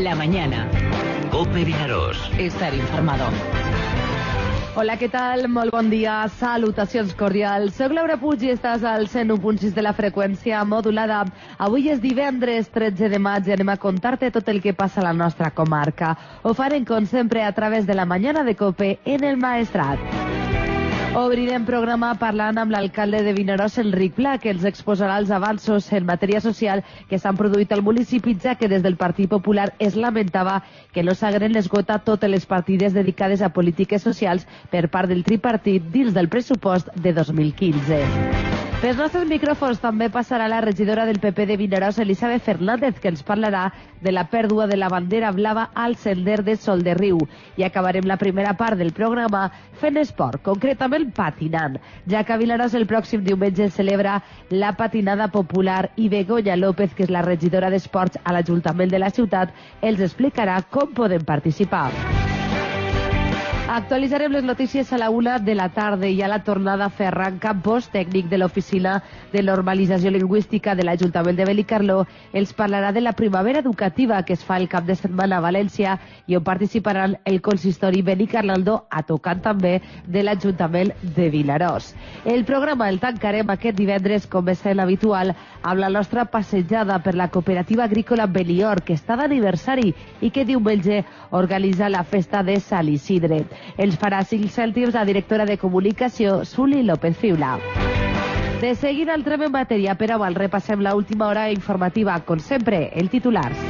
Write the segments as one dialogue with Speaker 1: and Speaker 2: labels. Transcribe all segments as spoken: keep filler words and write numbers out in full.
Speaker 1: la mañana.
Speaker 2: COPE Vinaròs.
Speaker 1: Estar informado.
Speaker 3: Hola, què tal? Molt bon dia. Salutacions cordials. Soc Laura Puig i estàs al cent u punt sis de la freqüència modulada. Avui és divendres tretze de maig i anem a contar-te tot el que passa a la nostra comarca. Ho farem, com sempre, a través de la mañana de COPE en el Maestrat. Obrirem programa parlant amb l'alcalde de Vinaròs, Enric Pla, que ens exposarà els avanços en matèria social que s'han produït al municipi, ja que des del Partit Popular es lamentava que no s'hagueren esgotat totes les partides dedicades a polítiques socials per part del tripartit dins del pressupost de dos mil quinze. Pels nostres micròfons també passarà la regidora del P P de Vinaròs, Elisabet Fernández, que ens parlarà de la pèrdua de la bandera blava al sender de Sol de Riu. I acabarem la primera part del programa fent esport, concretament patinant, ja que a Vinaròs el pròxim diumenge es celebra la patinada popular i Begoña López, que és la regidora d'Esports a l'Ajuntament de la ciutat, els explicarà com podem participar. Actualitzarem les notícies a la una de la tarda i a la tornada Ferran Campos, tècnic de l'Oficina de Normalització Lingüística de l'Ajuntament de Benicarló, els parlarà de la primavera educativa que es fa el cap de setmana a València i on participaran el consistori Benicarló, a tocant també de l'Ajuntament de Vinaròs. El programa el tancarem aquest divendres, com és sent habitual, amb la nostra passejada per la cooperativa agrícola Benior, que està d'aniversari i que diumenge organitza la festa de Sant Isidre. Ens farà cinc cèntims la directora de comunicació, Suli López Fiula. De seguida entrem en matèria, però abans repassem l'última hora informativa, com sempre, el titulars.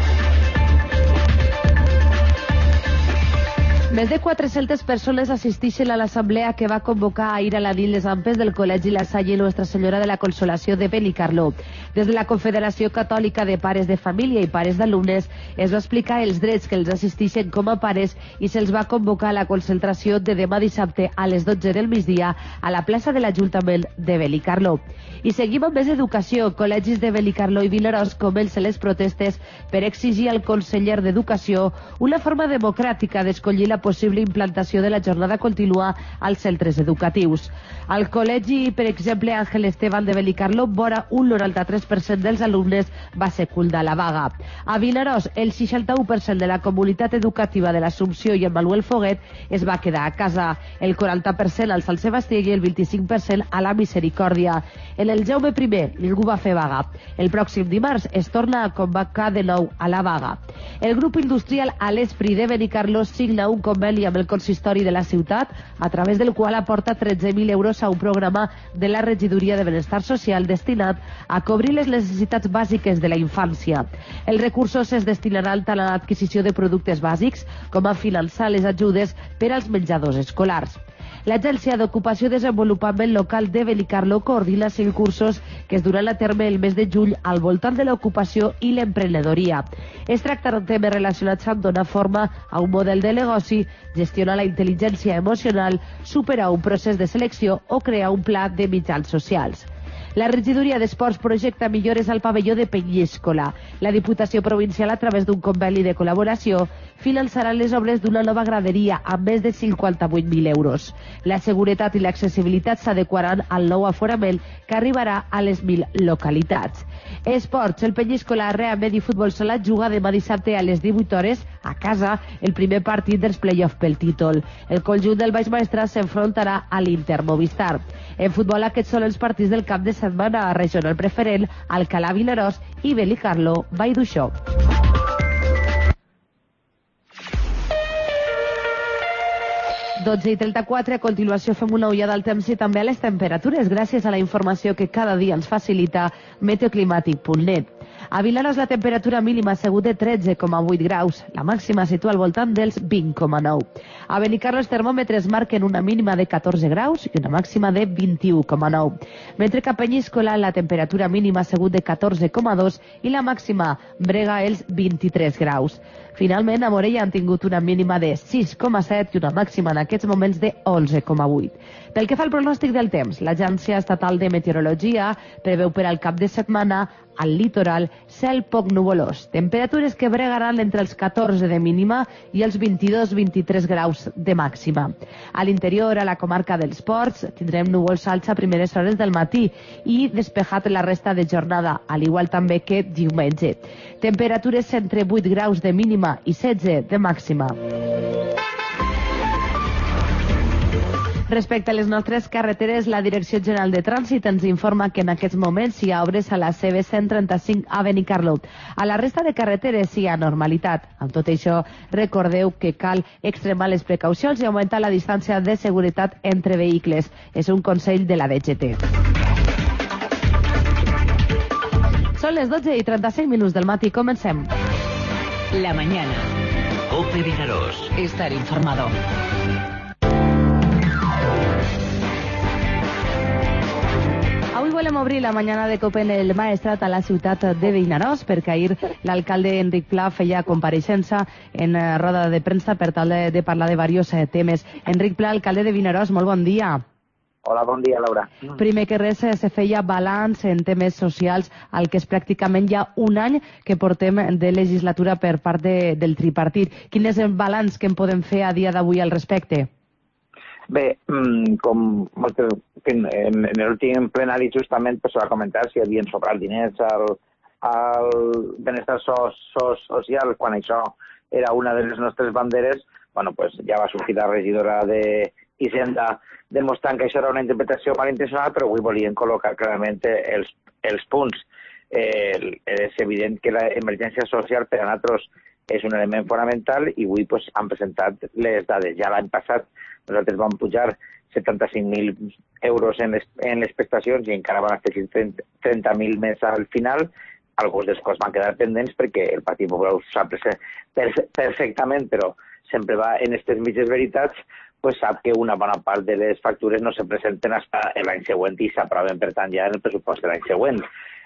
Speaker 3: Més de quatre-centes persones assisteixen a l'assemblea que va convocar ahir a la nit les ampes del Col·legi La Salle Nostra Senyora de la Consolació de Benicarló. Des de la Confederació Catòlica de Pares de Família i Pares d'Alumnes es va explicar els drets que els assisteixen com a pares i se'ls va convocar a la concentració de demà dissabte a les dotze del migdia a la plaça de l'Ajuntament de Benicarló. I seguim amb més educació. Col·legis de Benicarló i Vinaròs comencen les protestes per exigir al conseller d'Educació una forma democràtica d'escollir la possible implantació de la jornada contínua als centres educatius. Al col·legi, per exemple, Àngel Esteban de Benicarló, vora un noranta-tres per cent dels alumnes va secundar la vaga. A Vinaròs, el seixanta-u per cent de la comunitat educativa de l'Assumpció i el Manuel Foguet es va quedar a casa, el quaranta per cent al Sant Sebastià i el vint-i-cinc per cent a la Misericòrdia. En el Jaume primer, ningú va fer vaga. El pròxim dimarts es torna a convocar de nou a la vaga. El grup industrial Alespri de Benicarló signa un conveni amb el consistori de la ciutat, a través del qual aporta tretze mil euros a un programa de la Regidoria de Benestar Social destinat a cobrir les necessitats bàsiques de la infància. Els recursos es destinaran tant a l'adquisició de productes bàsics com a finançar les ajudes per als menjadors escolars. L'Agència d'Ocupació i Desenvolupament Local de Benicarló coordina cinc cursos que es duran a terme el mes de juny al voltant de l'ocupació i l'emprenedoria. Es tractaran temes relacionats amb donar forma a un model de negoci, gestionar la intel·ligència emocional, superar un procés de selecció o crear un pla de mitjans socials. La regidoria d'Esports projecta millores al pavelló de Penyíscola. La Diputació Provincial, a través d'un conveni de col·laboració, finançarà les obres d'una nova graderia amb més de cinquanta-vuit mil euros. La seguretat i l'accessibilitat s'adequaran al nou aforament que arribarà a les mil localitats. Esports, el Penyíscola Rea Medi Futbol Sala juga demà dissabte a les divuit hores a casa el primer partit dels play-off pel títol. El conjunt del Baix Maestrat s'enfrontarà a l'Inter Movistar. En futbol, aquests són els partits del cap de setmana regional preferent: Alcalà Vinaròs i Benicarló Vallduixó. dotze i trenta-quatre, a continuació fem una ullada al temps i també a les temperatures, gràcies a la informació que cada dia ens facilita meteoclimàtic punt net. A Vinaròs la temperatura mínima ha sigut de tretze coma vuit graus, la màxima situa al voltant dels vint coma nou. A Benicarló els termòmetres marquen una mínima de catorze graus i una màxima de vint-i-u coma nou. Mentre que a Penyíscola la temperatura mínima ha sigut de catorze coma dos i la màxima brega els vint-i-tres graus. Finalment, a Morella han tingut una mínima de sis coma set i una màxima en aquests moments de onze coma vuit. Pel que fa al pronòstic del temps, l'Agència Estatal de Meteorologia preveu per al cap de setmana Al litoral, cel poc nuvolós. Temperatures que bregaran entre els catorze de mínima i els vint-i-dos a vint-i-tres graus de màxima. A l'interior, a la comarca dels Ports, tindrem núvols alts a primeres hores del matí i despejat la resta de jornada, al igual també que diumenge. Temperatures entre vuit graus de mínima i setze de màxima. Respecte a les nostres carreteres, la Direcció General de Trànsit ens informa que en aquests moments hi ha obres a la C B cent trenta-cinc a Benicarló. A la resta de carreteres hi ha normalitat. Amb tot això, recordeu que cal extremar les precaucions i augmentar la distància de seguretat entre vehicles. És un consell de la D G T. Són les dotze i trenta-cinc minuts del matí. Comencem.
Speaker 1: La mañana.
Speaker 2: COPE Vinaròs.
Speaker 1: Estar informado.
Speaker 3: Avui volem obrir la mañana de COPE en el Maestrat a la ciutat de Vinaròs, perquè ahir l'alcalde Enric Pla feia compareixença en roda de premsa per tal de, de parlar de diversos temes. Enric Pla, alcalde de Vinaròs, molt bon dia.
Speaker 4: Hola, bon dia, Laura.
Speaker 3: Primer que res, se feia balanç en temes socials al que és pràcticament ja un any que portem de legislatura per part de, del tripartit. Quin és el balanç que en podem fer a dia d'avui al respecte?
Speaker 4: Bé, com moltes, en, en l'últim plenari justament pues, va comentar si havien sobrat diners al, al benestar so, so, social, quan això era una de les nostres banderes, bueno, pues, ja va sortir la regidora d'Hisenda demostrant que això era una interpretació malintencionada, però avui volien col·locar clarament els, els punts. Eh, és evident que l'emergència social per a nosaltres és un element fonamental i avui pues, han presentat les dades. Ja l'any passat nosaltres vam pujar setanta-cinc mil euros en les, en les prestacions i encara van afegir trenta mil més al final. Alguns dels quals van quedar pendents perquè el Partit Popular ho sap perfectament, però sempre va en aquestes mitges veritats, pues sap que una bona part de les factures no se presenten fins l'any següent i s'aproven, per tant, ja en el pressupost de l'any següent.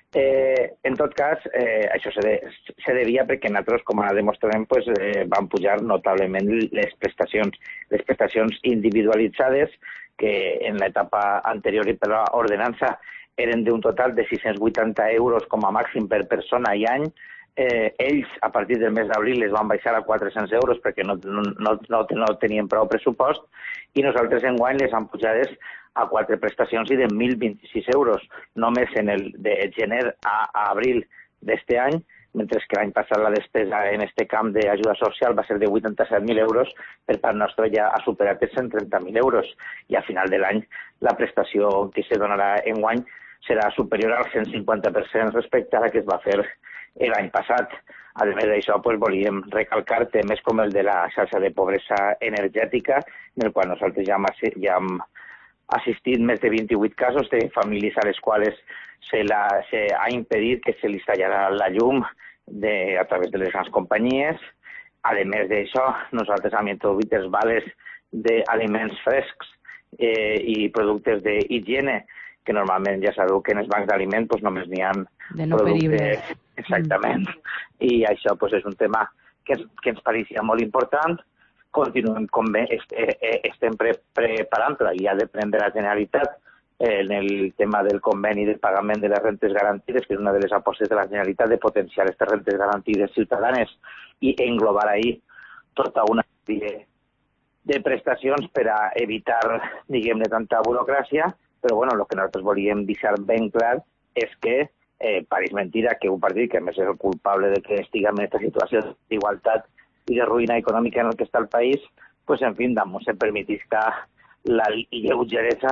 Speaker 4: Eh, en tot cas, eh, això se, de, se devia perquè nosaltres, com ara demostrarem, pues, eh, van pujar notablement les prestacions. Les prestacions individualitzades, que en l'etapa anterior i per l'ordenança eren d'un total de sis-cents vuitanta euros com a màxim per persona i any. Eh, ells, a partir del mes d'abril, les van baixar a quatre-cents euros perquè no, no, no, no tenien prou pressupost i nosaltres enguany les han pujades a quatre prestacions i de mil vint-i-sis euros, només en el de gener a, a abril d'este any, mentre que l'any passat la despesa en este camp d'ajuda social va ser de vuitanta-set mil euros, per part nostra ja ha superat els cent trenta mil euros i a final de l'any la prestació que se donarà enguany serà superior al cent cinquanta per cent respecte a la que es va fer l'any passat. A més d'això, pues, volíem recalcar temes com el de la xarxa de pobresa energètica, en el qual nosaltres ja hem, ja hem assistit més de vint-i-vuit casos de famílies a les quals se, la, se ha impedit que se li tallarà la llum de, a través de les grans companyies. A més d'això, nosaltres hem introduït els vales d'aliments frescs eh, i productes d'higiene, que normalment ja sabeu que en els bancs d'aliment pues, només n'hi ha
Speaker 3: de no
Speaker 4: productes... Exactament. Mm. I això pues, és un tema que, que ens pareixia molt important. Continuem com bé, est, eh, estem pre preparant, però ja depèn de la Generalitat, eh, en el tema del conveni del pagament de les rentes garantides, que és una de les apostes de la Generalitat de potenciar aquestes rentes garantides ciutadanes i englobar ahir tota una sèrie de prestacions per a evitar, diguem-ne, tanta burocràcia, però bueno, el que nosaltres volíem deixar ben clar és que eh, pareix mentira que un partit que a més és el culpable de que estiguem en aquesta situació d'igualtat i de ruïna econòmica en el que està el país, pues en fi, no se permetisca la lleugeresa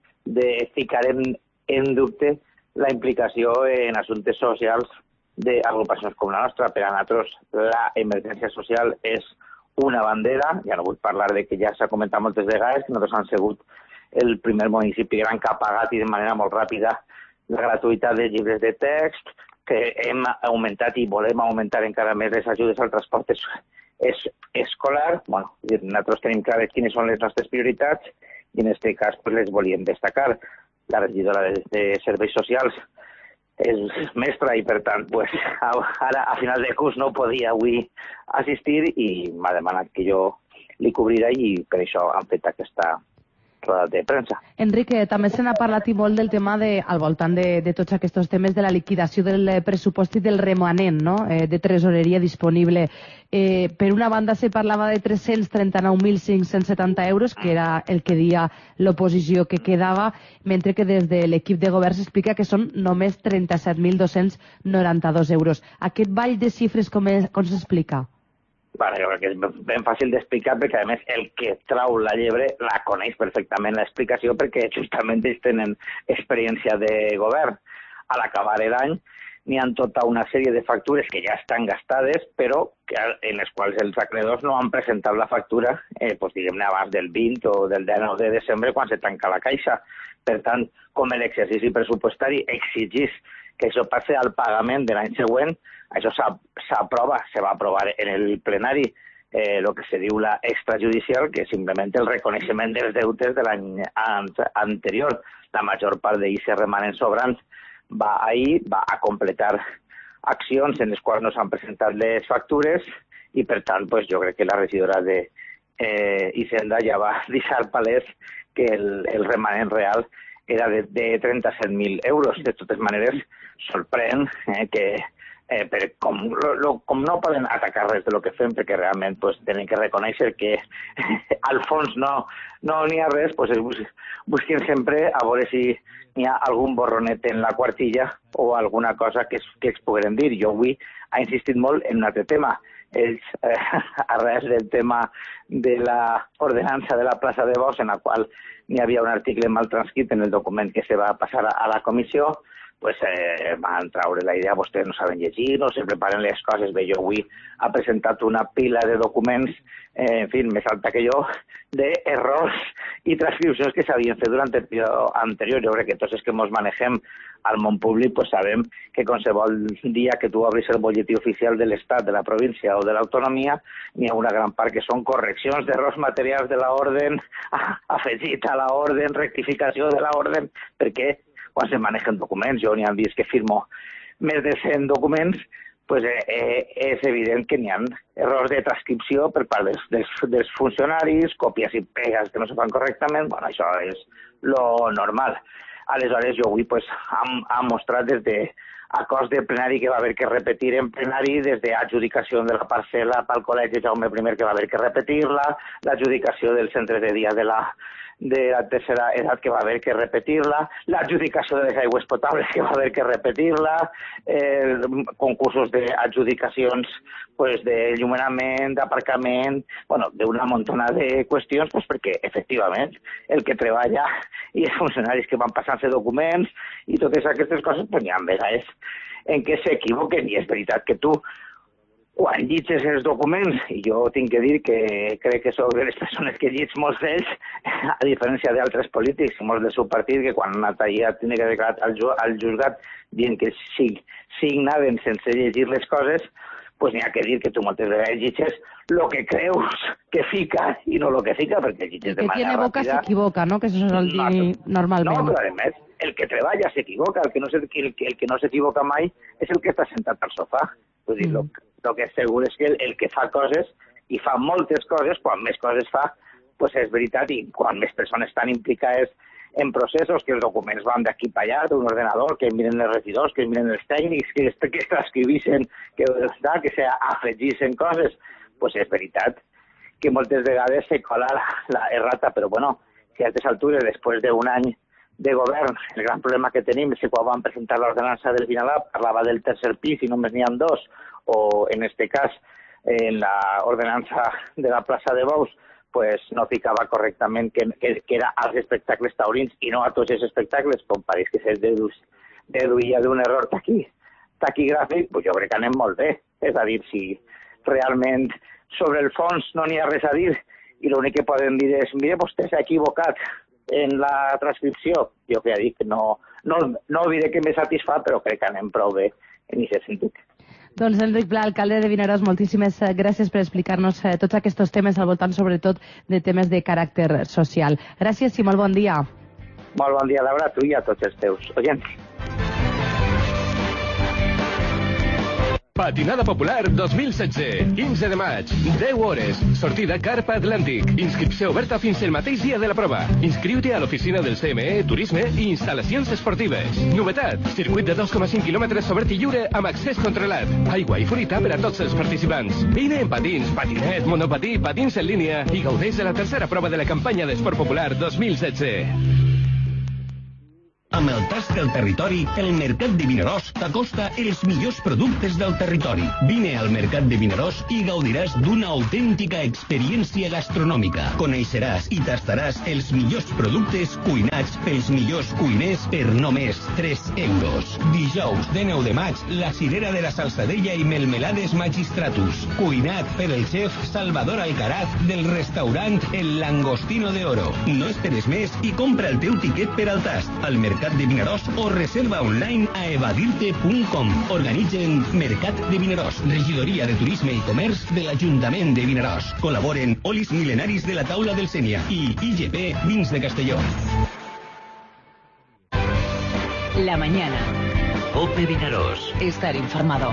Speaker 4: de ficar en, en dubte la implicació en assumptes socials d'agrupacions com la nostra. Per a nosaltres la emergència social és una bandera, ja no vull parlar de que ja s'ha comentat moltes vegades, que nosaltres han sigut el primer municipi gran que ha pagat i de manera molt ràpida la gratuïtat de llibres de text, que hem augmentat i volem augmentar encara més les ajudes al transport es, es, escolar. Bueno, nosaltres tenim clares quines són les nostres prioritats i en aquest cas pues, les volíem destacar. La regidora de, de Serveis Socials és mestra i per tant pues, ara a final de curs no podia avui assistir i m'ha demanat que jo li cobrirà i per això han fet aquesta, roda de premsa.
Speaker 3: Enric, també se n'ha parlat i molt del tema de, al voltant de, de tots aquests temes de la liquidació del pressupost i del remanent, no?, eh, de tresoreria disponible. Eh, per una banda se parlava de tres-cents trenta-nou mil cinc-cents setanta euros, que era el que deia l'oposició que quedava, mentre que des de l'equip de govern s'explica que són només trenta-set mil dos-cents noranta-dos euros. Aquest ball de xifres com, és, com s'explica?
Speaker 4: Bueno, jo crec que és ben fàcil d'explicar perquè, a més, el que trau la llebre la coneix perfectament l'explicació perquè justament ells tenen experiència de govern. A l'acabar l'any n'hi ha tota una sèrie de factures que ja estan gastades, però que, en les quals els acreedors no han presentat la factura, eh, pues, diguem-ne, abans del vint o del dinou de desembre, quan se tanca la caixa. Per tant, com l'exercici pressupostari exigís que això passi al pagament de l'any següent, això s'aprova, se va aprovar en el plenari eh, el que se diu la extrajudicial, que és simplement el reconeixement dels deutes de l'any anterior. La major part d'ells remanents sobrants va ahir, va a completar accions en les quals no s'han presentat les factures i, per tant, pues, jo crec que la regidora de eh, Hisenda ja va deixar palès que el, el remanent real era de, de trenta-set mil euros. De totes maneres, sorprèn eh, que eh, per, com, lo, lo, com no poden atacar res de lo que fem, perquè realment pues, tenen que reconèixer que al fons no no n'hi ha res, pues, bus, busquen sempre a veure si n'hi ha algun borronet en la quartilla o alguna cosa que es, que es pogueren dir. Jo avui ha insistit molt en un altre tema. Ells, eh, arrel del tema de la ordenança de la plaça de Bous, en la qual n'hi havia un article mal transcrit en el document que se va passar a la comissió, pues, eh, van traure la idea, vostès no saben llegir, no se preparen les coses. Bé, jo avui ha presentat una pila de documents, eh, en fi, més alta que jo, d'errors i transcripcions que s'havien fet durant el període anterior. Jo crec que tots els que ens manegem al món públic pues, sabem que qualsevol dia que tu obris el butlletí oficial de l'Estat, de la província o de l'autonomia, n'hi ha una gran part que són correccions d'errors materials de l'ordre, afegit a l'ordre, rectificació de l'ordre, perquè quan se manegen documents, jo n'hi ha vist que firmo més de cent documents, pues, eh, eh, és evident que n'hi ha errors de transcripció per part dels, dels, dels funcionaris, còpies i pegues que no se fan correctament. Bueno, això és lo normal. Aleshores, jo avui pues, hem, hem mostrat des de acords de plenari que va haver que repetir en plenari, des d'adjudicació de la parcel·la pel Col·legi Jaume I que va haver que repetir-la, l'adjudicació del centre de dia de la de la tercera edat que va haver que repetir-la, l'adjudicació de les aigües potables que va haver que repetir-la, eh, concursos d'adjudicacions pues, de llumejament, d'aparcament, bueno, d'una montona de qüestions, pues, perquè efectivament el que treballa i els funcionaris que van passant-se documents i totes aquestes coses, pues, n'hi ha vegades en què s'equivoquen i és veritat que tu quan llitges els documents, i jo tinc que dir que crec que sóc de les persones que llits molts d'ells, a diferència d'altres polítics, molts del seu partit, que quan han anat allà tenen que declarar al, ju al juzgat dient que sí, signaven sense llegir les coses, pues n'hi ha que dir que tu moltes vegades llitges el que creus que fica i no el que fica, perquè llitges de manera ràpida. El que tiene boca s'equivoca,
Speaker 3: no? Que això és el dir normalment.
Speaker 4: No, però a més, el que treballa s'equivoca, el que no s'equivoca no mai és el que està sentat al sofà. Vull dir, mm. el que és segur és que el, el que fa coses, i fa moltes coses, quan més coses fa, pues és veritat, i quan més persones estan implicades en processos, que els documents van d'aquí per allà, d'un ordenador, que miren els regidors, que miren els tècnics, que, que es transcrivixen, que, que s'afegixen coses, pues és veritat que moltes vegades se cola la, la errata, però bueno, si a aquestes altures, després d'un any de govern, el gran problema que tenim és que quan van presentar l'ordenança del Vinalab parlava del tercer pis i només n'hi ha dos, o en este cas, en la ordenança de la plaça de Bous, pues no ficava correctament que, que, que era als espectacles taurins i no a tots els espectacles, com pareix que se deduïa d'un error taqui, taquigràfic, pues jo crec que anem molt bé. És a dir, si realment sobre el fons no n'hi ha res a dir i l'únic que poden dir és, mire, vostè s'ha equivocat en la transcripció, jo que ja dic, no, no, no diré que me satisfà, però crec que anem prou bé en aquest sentit.
Speaker 3: Doncs Enric Pla, alcalde de Vinaròs, moltíssimes gràcies per explicar-nos tots aquests temes, al voltant sobretot de temes de caràcter social. Gràcies i molt bon dia.
Speaker 4: Molt bon dia, Laura, a tu i a tots els teus oients.
Speaker 5: Patinada Popular dos mil setze. quinze de maig. deu hores. Sortida Carpa Atlàntic. Inscripció oberta fins el mateix dia de la prova. Inscriu-te a l'oficina del C M E, Turisme i Instal·lacions Esportives. Novetat. Circuit de dos coma cinc quilòmetres obert i lliure amb accés controlat. Aigua i furita per a tots els participants. Vine en patins, patinet, monopatí, patins en línia i gaudeix de la tercera prova de la campanya d'Esport Popular dos mil setze.
Speaker 6: Amb el tast del territori, el Mercat de Vinaròs t'acosta els millors productes del territori. Vine al Mercat de Vinaròs i gaudiràs d'una autèntica experiència gastronòmica. Coneixeràs i tastaràs els millors productes cuinats pels millors cuiners per només tres euros. Dijous, dinou de maig, la cirera de la Salsadella i melmelades Magistratus. Cuinat per el xef Salvador Alcaraz del restaurant El Langostino de Oro. No esperes més i compra el teu tiquet per al tast al Mercat de Vinaròs o reserva online a evadirte punt com. Organitzen Mercat de Vinaròs, Regidoria de Turisme i Comerç de l'Ajuntament de Vinaròs. Col·laboren Olis Milenaris de la Taula del Sénia i I G P Vins de Castelló.
Speaker 1: La mañana.
Speaker 2: Cope Vinaròs.
Speaker 1: Estar informado.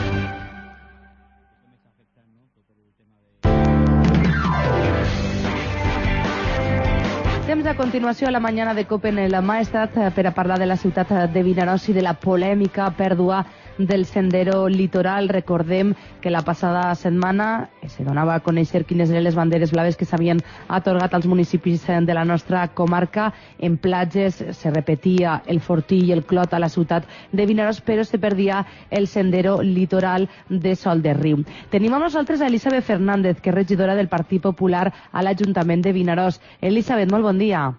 Speaker 3: Temps a continuació a la mañana de COPE en el Maestrat per a parlar de la ciutat de Vinaròs i de la polèmica pèrdua del Sendero Litoral. Recordem que la passada setmana se donava a conèixer quines eren les banderes blaves que s'havien atorgat als municipis de la nostra comarca. En platges se repetia el Fortí i el Clot a la ciutat de Vinaròs, però se perdia el Sendero Litoral de Sol de Riu. Tenim amb nosaltres a Elisabet Fernández, que és regidora del Partit Popular a l'Ajuntament de Vinaròs. Elisabet, molt bon dia.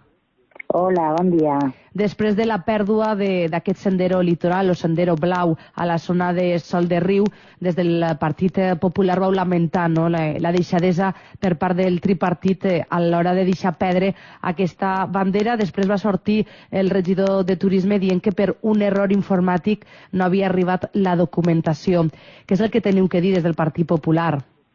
Speaker 7: Hola, bon dia.
Speaker 3: Després de la pèrdua d'aquest sendero litoral o sendero blau a la zona de Sol de Riu, des del Partit Popular vau lamentar no, la, la deixadesa per part del tripartit a l'hora de deixar perdre aquesta bandera. Després va sortir el regidor de Turisme dient que per un error informàtic no havia arribat la documentació. Què és el que teniu que dir des del Partit Popular?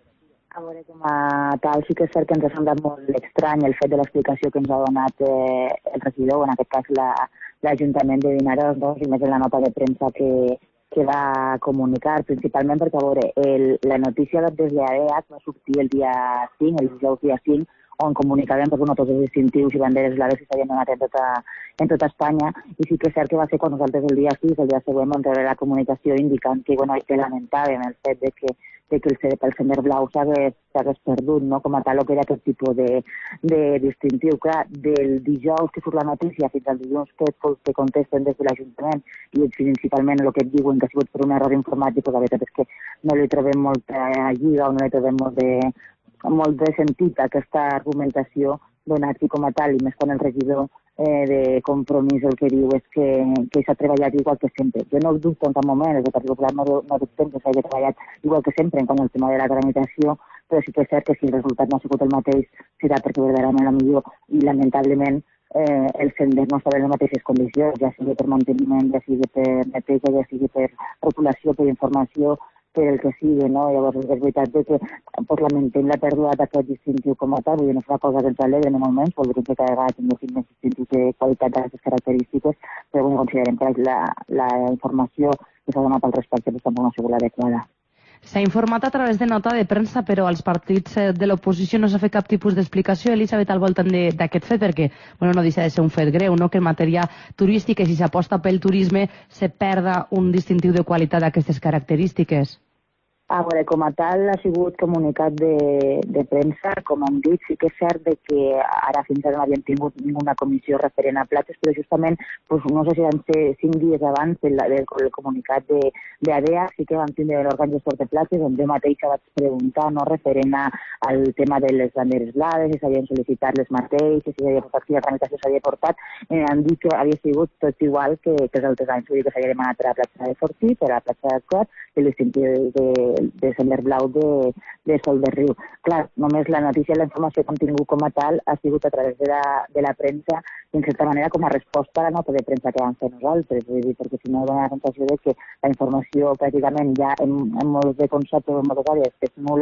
Speaker 7: A veure, com a tal, sí que és cert que ens ha semblat molt estrany el fet de l'explicació que ens ha donat eh, el regidor, en aquest cas l'Ajuntament la, de Vinaròs, no? I més en la nota de premsa que, que va comunicar, principalment perquè, a veure, el, la notícia des de A D H va sortir el dia cinc, el dijous dia cinc, on comunicaven doncs, tots els distintius i banderes blaves que s'havien donat en tota, en tota Espanya, i sí que és cert que va ser quan nosaltres el dia sis, el dia següent, vam rebre la comunicació indicant que, bueno, que lamentàvem el fet de que, de que el, el sender blau s'hagués perdut, no? Com a tal, que era aquest tipus de, de distintiu. Clar, del dijous que surt la notícia fins al dilluns que, que contesten des de l'Ajuntament i principalment el que et diuen que ha sigut per un error informàtic, la veritat és que no li trobem molta lliga o no li trobem molt de molt de sentit aquesta argumentació donat com a tal, i més quan el regidor eh, de Compromís el que diu és que, que s'ha treballat igual que sempre. Jo no dubto en cap moment, des del Partit Popular no, no dubtem que s'hagi treballat igual que sempre en quant al tema de la tramitació, però sí que és cert que si el resultat no ha sigut el mateix serà perquè verdaderament la millor i lamentablement eh, el sender no estava en les mateixes condicions, ja sigui per manteniment, ja sigui per neteja, ja sigui per populació, per informació, per el que sigui, no? Llavors és veritat que pues, lamentem la pèrdua d'aquest distintiu com a tal, vull dir, no és una cosa que ens alegra en moments, voldríem que cada vegada tinguéssim més distintius de qualitat d'aquestes característiques, però bueno, considerem que la, la informació que s'ha donat al respecte pues, tampoc no ha sigut l'adequada.
Speaker 3: S'ha informat a través de nota de premsa, però als partits de l'oposició no s'ha fet cap tipus d'explicació, Elisabet, al voltant d'aquest fet, perquè bueno, no deixa de ser un fet greu, no? Que en matèria turística, si s'aposta pel turisme, se perda un distintiu de qualitat d'aquestes característiques.
Speaker 7: A veure, com a tal ha sigut comunicat de, de premsa, com hem dit, sí que és cert de que ara fins ara no havíem tingut ninguna comissió referent a platges, però justament, pues, no sé si van ser cinc dies abans del, del, del comunicat de, de A D H, sí que vam tindre l'òrgan gestor de platges, on jo mateixa vaig preguntar, no, referent a, al tema de les banderes blaves, si s'havien sol·licitat les mateixes, si s'havia portat, si la tramitació s'havia portat, eh, han dit que havia sigut tot igual que, que els altres anys, vull dir que s'havia demanat per a la platja de Fortí, per a la platja de Clot, i l'estintiu de, de de sender blau de, de Sol de Riu. Clar, només la notícia i la informació que hem tingut com a tal ha sigut a través de la, de la premsa, en certa manera com a resposta a la nota de premsa que vam fer nosaltres, vull dir, perquè si no dona la sensació de que la informació pràcticament ja en, en molts de conceptes o en moltes àrees és nul·la,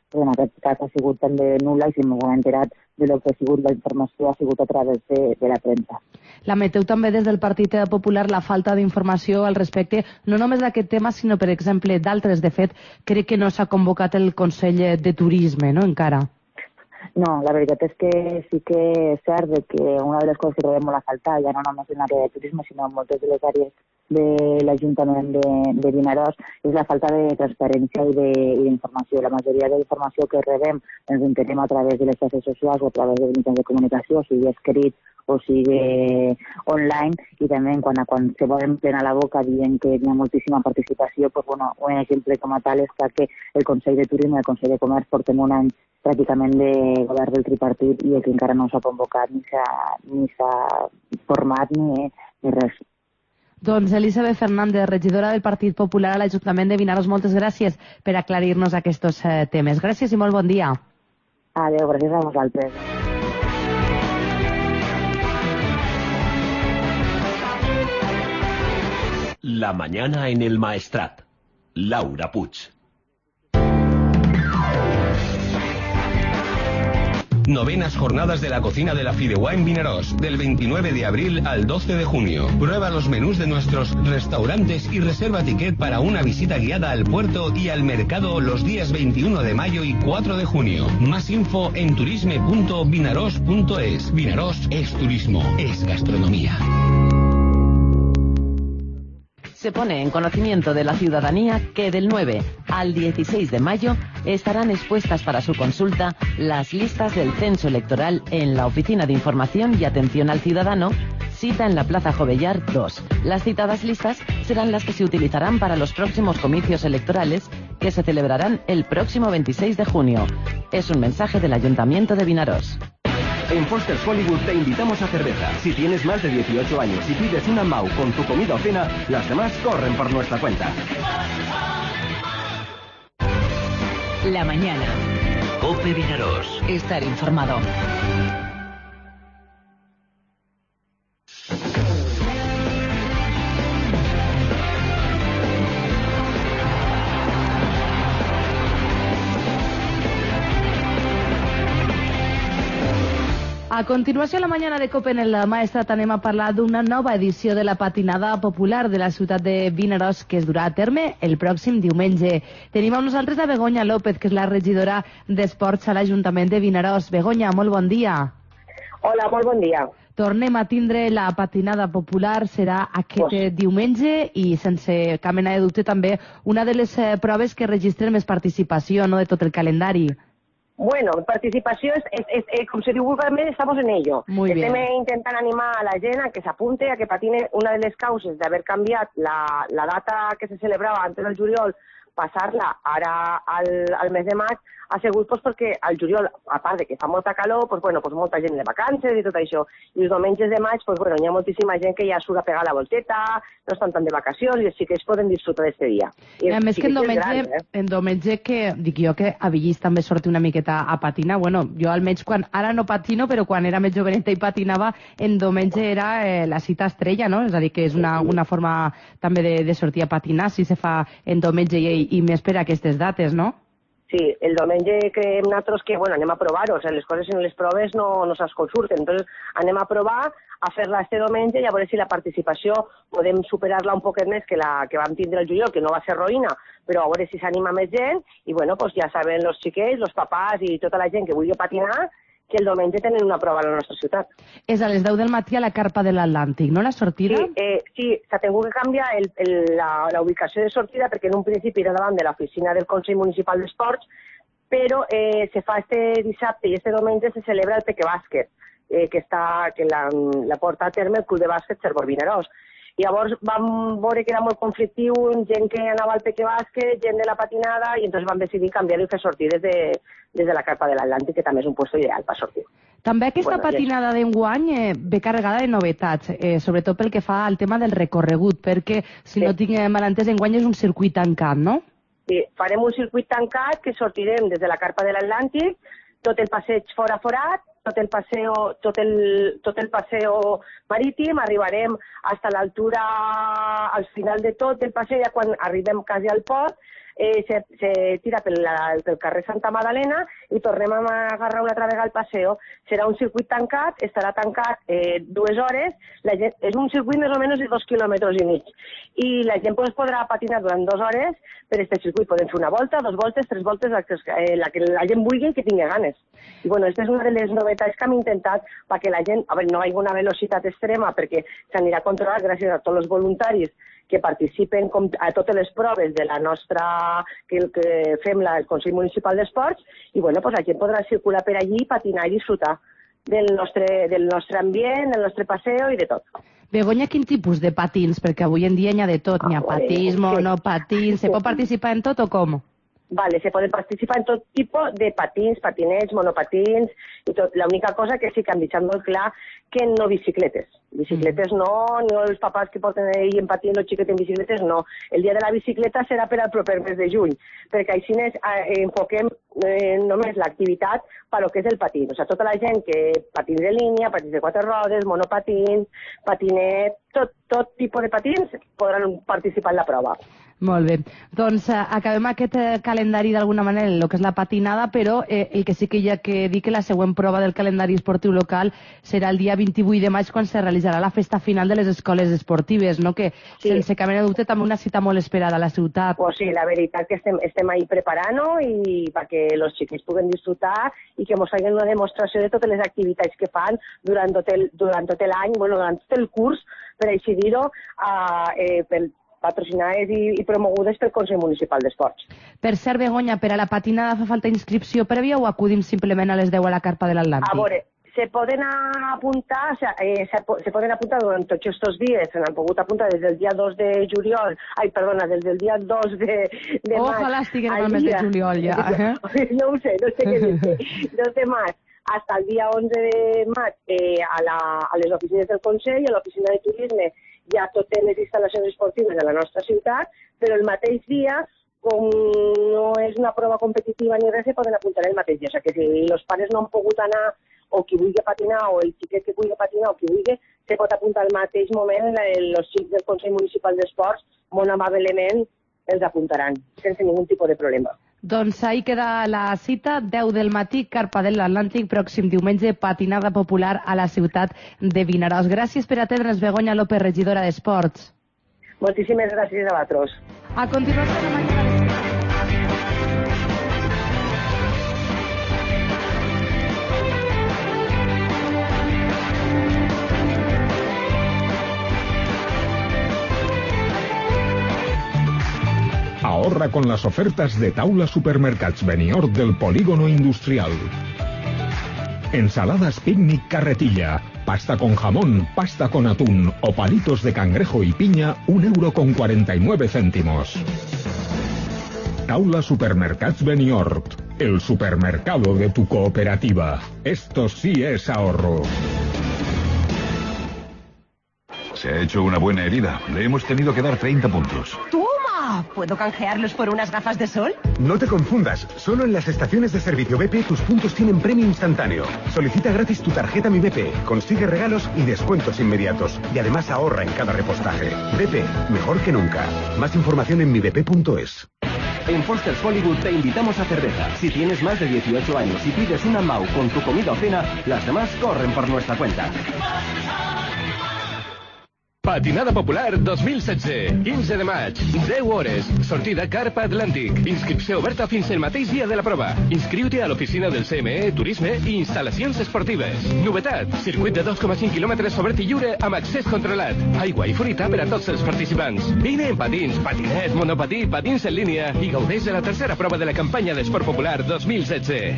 Speaker 7: en aquest cas ha sigut també nul·la i si m'ho han enterat de lo que ha sigut la informació ha sigut a través de, de la premsa.
Speaker 3: Lamenteu també des del Partit Popular la falta d'informació al respecte, no només d'aquest tema, sinó, per exemple, d'altres. De fet, crec que no s'ha convocat el Consell de Turisme, no?, encara.
Speaker 7: No, la veritat és que sí que és cert de que una de les coses que trobem molt a faltar, ja no només en l'àrea de turisme, sinó en moltes de les àrees de l'Ajuntament de, de Vinaròs, és la falta de transparència i d'informació. La majoria d'informació que rebem ens entenem a través de les xarxes socials o a través de mitjans de comunicació, sigui escrit o sigui online, i també quan, quan se volen plenar la boca dient que hi ha moltíssima participació, pues, bueno, un exemple com a tal és que el Consell de Turisme i el Consell de Comerç portem un any pràcticament de govern del tripartit i que encara no s'ha convocat ni s'ha format ni, ni res.
Speaker 3: Doncs Elisabet Fernández, regidora del Partit Popular a l'Ajuntament de Vinaròs, moltes gràcies per aclarir-nos aquests eh, temes. Gràcies i molt bon dia.
Speaker 7: Adéu, gràcies a vosaltres.
Speaker 2: La mañana en el Maestrat. Laura Puig.
Speaker 6: Novenas jornadas de la cocina de la Fideuá en Vinaròs, del veintinueve de abril al doce de junio. Prueba los menús de nuestros restaurantes y reserva ticket para una visita guiada al puerto y al mercado los días veintiuno de mayo y cuatro de junio. Más info en turisme punto vinaròs punto es. Vinaròs es turismo, es gastronomía.
Speaker 1: Se pone en conocimiento de la ciudadanía que del nueve al dieciséis de mayo estarán expuestas para su consulta las listas del censo electoral en la Oficina de Información y Atención al Ciudadano, cita en la Plaza Jovellar dos. Las citadas listas serán las que se utilizarán para los próximos comicios electorales que se celebrarán el próximo veintiséis de junio. Es un mensaje del Ayuntamiento de Vinaròs.
Speaker 5: En Foster's Hollywood te invitamos a cerveza. Si tienes más de dieciocho años y pides una M A U con tu comida o cena, las demás corren por nuestra cuenta.
Speaker 1: La mañana.
Speaker 2: COPE Vinaròs.
Speaker 1: Estar informado.
Speaker 3: A continuació, a la mañana de COPE en el Maestrat anem a parlar d'una nova edició de la patinada popular de la ciutat de Vinaròs que es durà a terme el pròxim diumenge. Tenim amb nosaltres a Begoña López, que és la regidora d'Esports a l'Ajuntament de Vinaròs. Begoña, molt bon dia.
Speaker 8: Hola, molt bon dia.
Speaker 3: Tornem a tindre la patinada popular, serà aquest pues... diumenge i sense cap mena de dubte també una de les eh, proves que registren més participació, no?, de tot el calendari.
Speaker 8: Bueno, participació, és, és, és, és, com se diu vulgarment, estamos en ello.
Speaker 3: Muy
Speaker 8: Estem
Speaker 3: bien.
Speaker 8: intentant animar a la gent a que s'apunte, a que patine. Una de les causes d'haver canviat la, la data que se celebrava antes del juliol, passar-la ara al, al mes de maig, ha sigut pues, perquè al juliol, a part de que fa molta calor, pues, bueno, pues, molta gent de vacances i tot això. I els diumenges de maig, pues, bueno, hi ha moltíssima gent que ja surt a pegar la volteta, no estan tan de vacacions i sí que es poden disfrutar d'aquest dia. I
Speaker 3: a més
Speaker 8: sí
Speaker 3: que en
Speaker 8: que
Speaker 3: diumenge,
Speaker 8: gran, eh?
Speaker 3: en diumenge que, dic jo que a Villís també sorti una miqueta a patinar, bueno, jo almenys quan, ara no patino, però quan era més joveneta i patinava, en diumenge era eh, la cita estrella, no? És a dir, que és una, una forma també de, de sortir a patinar, si se fa en diumenge i, i més per aquestes dates, no?
Speaker 8: Sí, el diumenge creiem nosaltres que, bueno, anem a provar-ho, o sigui, les coses en les proves no, no saps com surten, entonces anem a provar a fer-la este diumenge i a veure si la participació podem superar-la un poquet més que la que vam tindre el juliol, que no va ser roïna, però a veure si s'anima més gent i, bueno, pues ja saben els xiquets, els papàs i tota la gent que vulgui patinar que el diumenge tenen una prova a la nostra ciutat.
Speaker 3: És a les deu del matí a la carpa de l'Atlàntic, no, la sortida?
Speaker 8: Sí, eh, sí s'ha tingut que canviar el, el, la, la ubicació de sortida perquè en un principi era davant de l'oficina del Consell Municipal d'Esports, però eh, se fa este dissabte i este diumenge se celebra el Peque Bàsquet, eh, que, està, que la, la porta a terme el Club de Bàsquet Cervor Vinaròs. I llavors vam veure que era molt conflictiu, gent que anava al Peque Bàsquet, gent de la patinada, i entonces vam decidir canviar-ho i fer sortir des de, des de la carpa de l'Atlàntic, que també és un lloc ideal per sortir.
Speaker 3: També aquesta
Speaker 8: bueno,
Speaker 3: patinada d'enguany eh, ve carregada de novetats, eh, sobretot pel que fa al tema del recorregut, perquè, si sí. no tinc mal entès, enguany és un circuit tancat, no?
Speaker 8: Sí, farem un circuit tancat que sortirem des de la carpa de l'Atlàntic, tot el passeig fora forat, tot el passeo, tot el, tot el passeo marítim, arribarem fins a l'altura, al final de tot el passeig, ja quan arribem quasi al port, eh, se, se tira pel, la, pel carrer Santa Madalena i tornem a agarrar una altra vegada al paseo. Serà un circuit tancat, estarà tancat eh, dues hores, la gent, és un circuit més o menys de dos quilòmetres i mig, i la gent pues, podrà patinar durant dues hores per aquest circuit. Podem fer una volta, dos voltes, tres voltes, la que, eh, la que la gent vulgui i que tingui ganes. I bueno, aquesta és una de les novetats que hem intentat perquè la gent, a veure, no hi hagi una velocitat extrema perquè s'anirà controlat gràcies a tots els voluntaris que participen com a totes les proves de la nostra, que, que fem la, el Consell Municipal d'Esports, i bueno, pues la gent podrà circular per allí, patinar i disfrutar del nostre, del nostre ambient, del nostre paseo i de tot.
Speaker 3: Begoña, quin tipus de patins? Perquè avui en dia n'hi ha de tot, n'hi ha patins, monopatins, se pot participar en tot o com?
Speaker 8: Vale, se pot participar en tot tipus de patins, patinets, monopatins i tot. L'única cosa que sí que han deixat molt clar que no bicicletes. Bicicletes no, no els papàs que porten ahí en patín, els xiquets en bicicletes, no. El dia de la bicicleta serà per al proper mes de juny, perquè així eh, enfoquem eh, només l'activitat per al que és el patín. O sigui, tota la gent que patins de línia, patins de quatre rodes, monopatins, patinet, tot, tot tipus de patins podran participar en la prova.
Speaker 3: Molt bé. Doncs eh, acabem aquest eh, calendari d'alguna manera, el que és la patinada, però eh, el que sí que hi ha que dir que la següent prova del calendari esportiu local serà el dia vint-i-vuit de maig, quan se realitzarà la festa final de les escoles esportives, no? Que sí, sense cap mena de dubte també una cita molt esperada a la ciutat.
Speaker 8: Pues sí, la veritat que estem, estem ahí preparant-ho i perquè els xiquets puguen disfrutar i que ens facin una demostració de totes les activitats que fan durant tot el, durant tot l'any, bueno, durant tot el curs, per així dir-ho, eh, pel patrocinades i, i promogudes pel Consell Municipal d'Esports.
Speaker 3: Per cert, Begoña, per a la patinada fa falta inscripció prèvia o acudim simplement a les deu a la carpa de l'Atlàntic?
Speaker 8: A veure, se poden apuntar, o sea, eh, se, se poden apuntar durant tots aquests dies, se n'han pogut apuntar des del dia dos de juliol, ai, perdona, des del dia dos de, de maig.
Speaker 3: Ojalà estiguem al mes de juliol ja. Eh?
Speaker 8: No ho sé, no sé què dir. dos de maig hasta el dia onze de maig eh, a, la, a les oficines del Consell, a l'oficina de turisme, hi ha totes les instal·lacions esportives de la nostra ciutat, però el mateix dia, com no és una prova competitiva ni res, se poden apuntar el mateix dia. O sigui que si els pares no han pogut anar, o qui vulgui patinar, o el xiquet que vulgui patinar, o qui vulgui, se pot apuntar al mateix moment, els xics del Consell Municipal d'Esports, molt amablement, els apuntaran, sense ningun tipus de problema.
Speaker 3: Doncs ahí queda la cita, deu del matí, carpa de l'Atlàntic, pròxim diumenge, patinada popular a la ciutat de Vinaròs. Gràcies per atendre'ns, Begoña López, regidora d'Esports.
Speaker 8: Moltíssimes gràcies a vosaltres.
Speaker 3: A continuació, la mañana...
Speaker 9: Ahorra con las ofertas de Taula Supermercats Benihord del Polígono Industrial. Ensaladas picnic carretilla, pasta con jamón, pasta con atún o palitos de cangrejo y piña, un euro con cuarenta y nueve céntimos. Taula Supermercats Benihord, el supermercado de tu cooperativa. Esto sí es ahorro.
Speaker 10: Se ha hecho una buena herida. Le hemos tenido que dar treinta puntos.
Speaker 11: ¡Toma! ¿Puedo canjearlos por unas gafas de sol?
Speaker 12: No te confundas. Solo en las estaciones de servicio B P tus puntos tienen premio instantáneo. Solicita gratis tu tarjeta Mi B P. Consigue regalos y descuentos inmediatos. Y además ahorra en cada repostaje. B P, mejor que nunca. Más información en mi b p punto es.
Speaker 2: En Foster's Hollywood te invitamos a cerveza. Si tienes más de dieciocho años y pides una M A U con tu comida o cena, las demás corren por nuestra cuenta.
Speaker 5: Patinada Popular dos mil setze, quinze de maig, deu hores, sortida Carpa Atlàntic. Inscripció oberta fins el mateix dia de la prova. Inscriu-te a l'oficina del C M E, Turisme i Instal·lacions Esportives. Novetat, circuit de dos coma cinc quilòmetres obert i lliure amb accés controlat. Aigua i fruita per a tots els participants. Vine en patins, patinet, monopatí, patins en línia i gaudeix de la tercera prova de la campanya d'Esport Popular dos mil setze.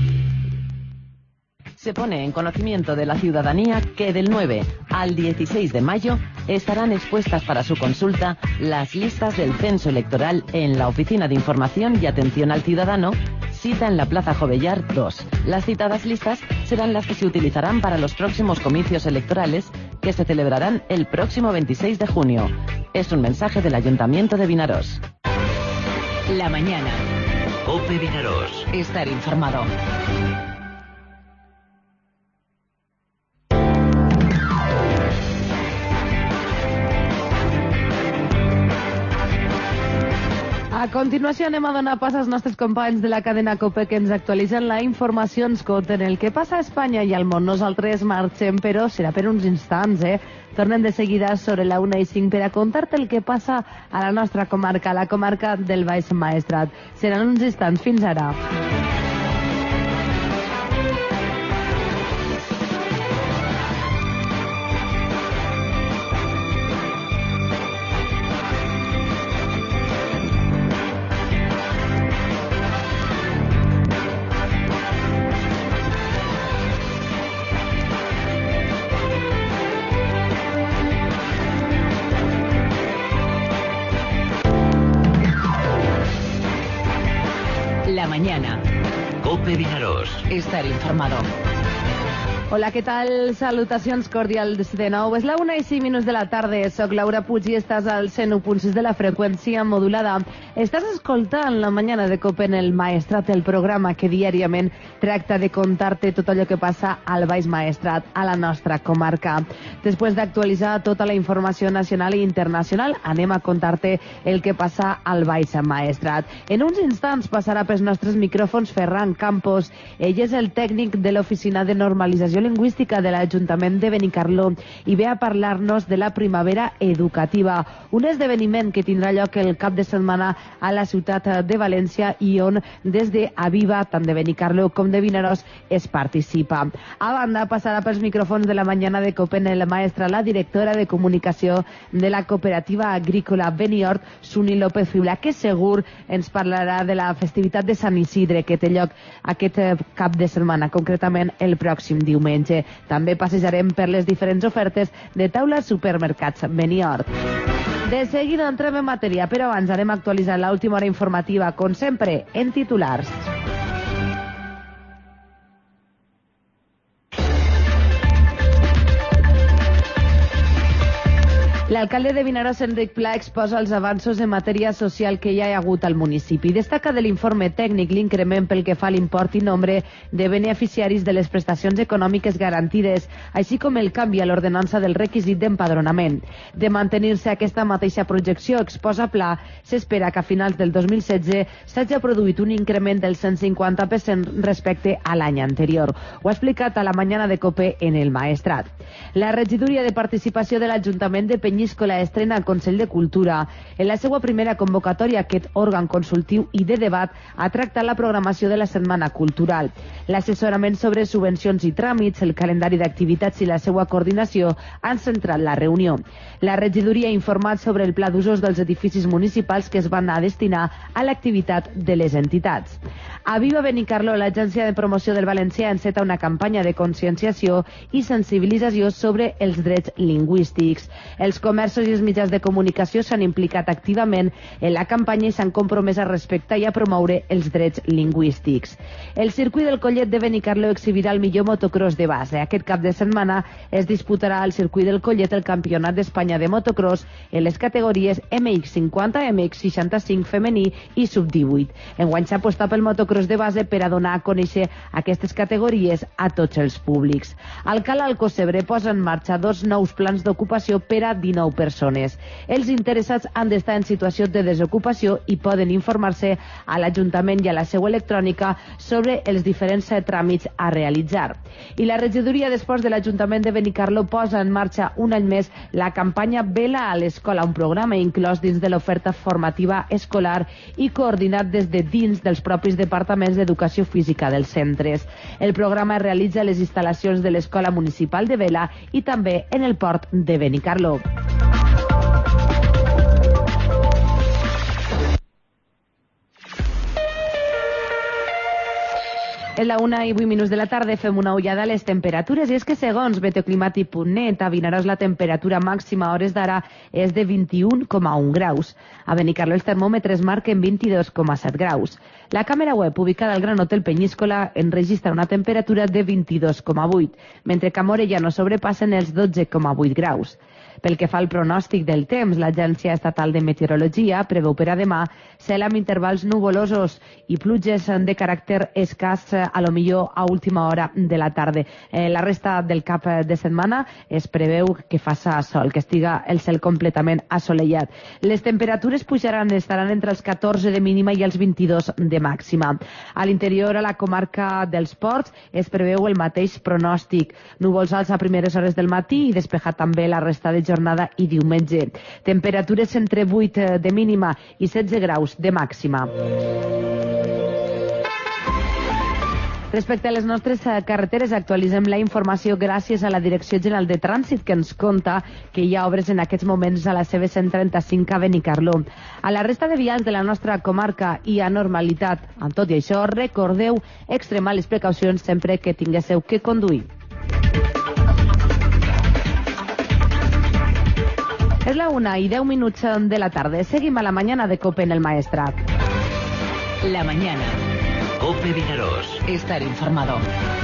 Speaker 1: Se pone en conocimiento de la ciudadanía que del nueve al dieciséis de mayo estarán expuestas para su consulta las listas del censo electoral en la Oficina de Información y Atención al Ciudadano, cita en la Plaza Jovellar dos. Las citadas listas serán las que se utilizarán para los próximos comicios electorales que se celebrarán el próximo veintiséis de junio. Es un mensaje del Ayuntamiento de Vinaròs.
Speaker 11: La mañana.
Speaker 13: COPE Vinaròs.
Speaker 11: Estar informado.
Speaker 3: A continuació anem a donar pas als nostres companys de la cadena COPE que ens actualitzen la informació, ens conten el que passa a Espanya i al món. Nosaltres marxem, però serà per uns instants, eh? Tornem de seguida sobre la una i cinc per a contar-te el que passa a la nostra comarca, la comarca del Baix Maestrat. Seran uns instants. Fins ara.
Speaker 11: La mañana.
Speaker 13: COPE Vinaròs.
Speaker 11: Estar informado.
Speaker 3: Hola, què tal? Salutacions cordials de nou. És la una i cinc minuts de la tarda. Soc Laura Puig i estàs al cent u punt sis de la freqüència modulada. Estàs escoltant la mañana de COPE en el Maestrat, el programa que diàriament tracta de contar-te tot allò que passa al Baix Maestrat, a la nostra comarca. Després d'actualitzar tota la informació nacional i internacional, anem a contar-te el que passa al Baix Maestrat. En uns instants passarà pels nostres micròfons Ferran Campos. Ell és el tècnic de l'Oficina de Normalització Lingüística de l'Ajuntament de Benicarló i ve a parlar-nos de la Primavera Educativa, un esdeveniment que tindrà lloc el cap de setmana a la ciutat de València i on des de Aviva, tant de Benicarló com de Vinaròs, es participa. A banda, passarà pels micròfons de la mañana de COPE en el Maestra la directora de comunicació de la cooperativa agrícola Beniort, Suni López Fiula, que segur ens parlarà de la festivitat de Sant Isidre que té lloc aquest cap de setmana, concretament el pròxim diumenge. També passejarem per les diferents ofertes de taula als supermercats Beniort. De seguida entrem en matèria, però abans anem a actualitzar l'última hora informativa, com sempre, en titulars. L'alcalde de Vinaròs, Enric Pla, exposa els avanços en matèria social que hi ha hagut al municipi. Destaca de l'informe tècnic l'increment pel que fa a l'import i nombre de beneficiaris de les prestacions econòmiques garantides, així com el canvi a l'ordenança del requisit d'empadronament. De mantenir-se aquesta mateixa projecció, exposa Pla, s'espera que a finals del dos mil setze s'hagi produït un increment del cent cinquanta per cent respecte a l'any anterior. Ho ha explicat a la mañana de COPE en el Maestrat. La regidoria de participació de l'Ajuntament de Penyíscola estrena el Consell de Cultura. En la seva primera convocatòria, aquest òrgan consultiu i de debat ha tractat la programació de la Setmana Cultural. L'assessorament sobre subvencions i tràmits, el calendari d'activitats i la seva coordinació han centrat la reunió. La regidoria ha informat sobre el pla d'usos dels edificis municipals que es van a destinar a l'activitat de les entitats. A Viva Benicarló, l'Agència de Promoció del Valencià enceta una campanya de conscienciació i sensibilització sobre els drets lingüístics. Els comerços i els mitjans de comunicació s'han implicat activament en la campanya i s'han compromès a respectar i a promoure els drets lingüístics. El circuit del Collet de Benicarló exhibirà el millor motocross de base. Aquest cap de setmana es disputarà al circuit del Collet el Campionat d'Espanya de motocross en les categories eme ics cinquanta, eme ics seixanta-cinc femení i sub divuit. Enguany s'ha apostat pel motocross de base per a donar a conèixer aquestes categories a tots els públics. Alcalá Alcocebre posa en marxa dos nous plans d'ocupació per a dinou persones. Els interessats han d'estar en situació de desocupació i poden informar-se a l'Ajuntament i a la seu electrònica sobre els diferents tràmits a realitzar. I la regidoria d'Esports de l'Ajuntament de Benicarló posa en marxa un any més la campanya Vela a l'Escola, un programa inclòs dins de l'oferta formativa escolar i coordinat des de dins dels propis departaments d'educació física dels centres. El programa es realitza a les instal·lacions de l'Escola Municipal de Vela i també en el port de Benicarló. És la una i vuit minuts de la tarda, fem una ullada a les temperatures, i és que segons meteoclimàtic punt net, a Vinaròs la temperatura màxima a hores d'ara és de vint-i-un coma un graus. A Benicarló els termòmetres marquen vint-i-dos coma set graus. La càmera web ubicada al Gran Hotel Penyíscola enregistra una temperatura de vint-i-dos coma vuit, mentre que a Morella no sobrepassen els dotze coma vuit graus. Pel que fa al pronòstic del temps, l'Agència Estatal de Meteorologia preveu per a demà cel amb intervals nuvolosos i pluges de caràcter escàs, a lo millor a última hora de la tarda. Eh, la resta del cap de setmana es preveu que faça sol, que estiga el cel completament assolellat. Les temperatures pujaran, estaran entre els catorze de mínima i els vint-i-dos de màxima. A l'interior, a la comarca dels Ports, es preveu el mateix pronòstic. Núvols alts a primeres hores del matí i despejat també la resta de jornada i diumenge. Temperatures entre vuit de mínima i setze graus de màxima. Respecte a les nostres carreteres, actualitzem la informació gràcies a la Direcció General de Trànsit, que ens conta que hi ha obres en aquests moments a la C B cent trenta-cinc a Benicarló. A la resta de vials de la nostra comarca hi ha normalitat. Amb tot i això, recordeu extremar les precaucions sempre que tinguéssiu que conduir. És la una i deu minuts de la tarda. Seguim a la mañana de COPE en el Maestrat.
Speaker 11: La mañana.
Speaker 13: COPE Vinaròs.
Speaker 11: Estar informado.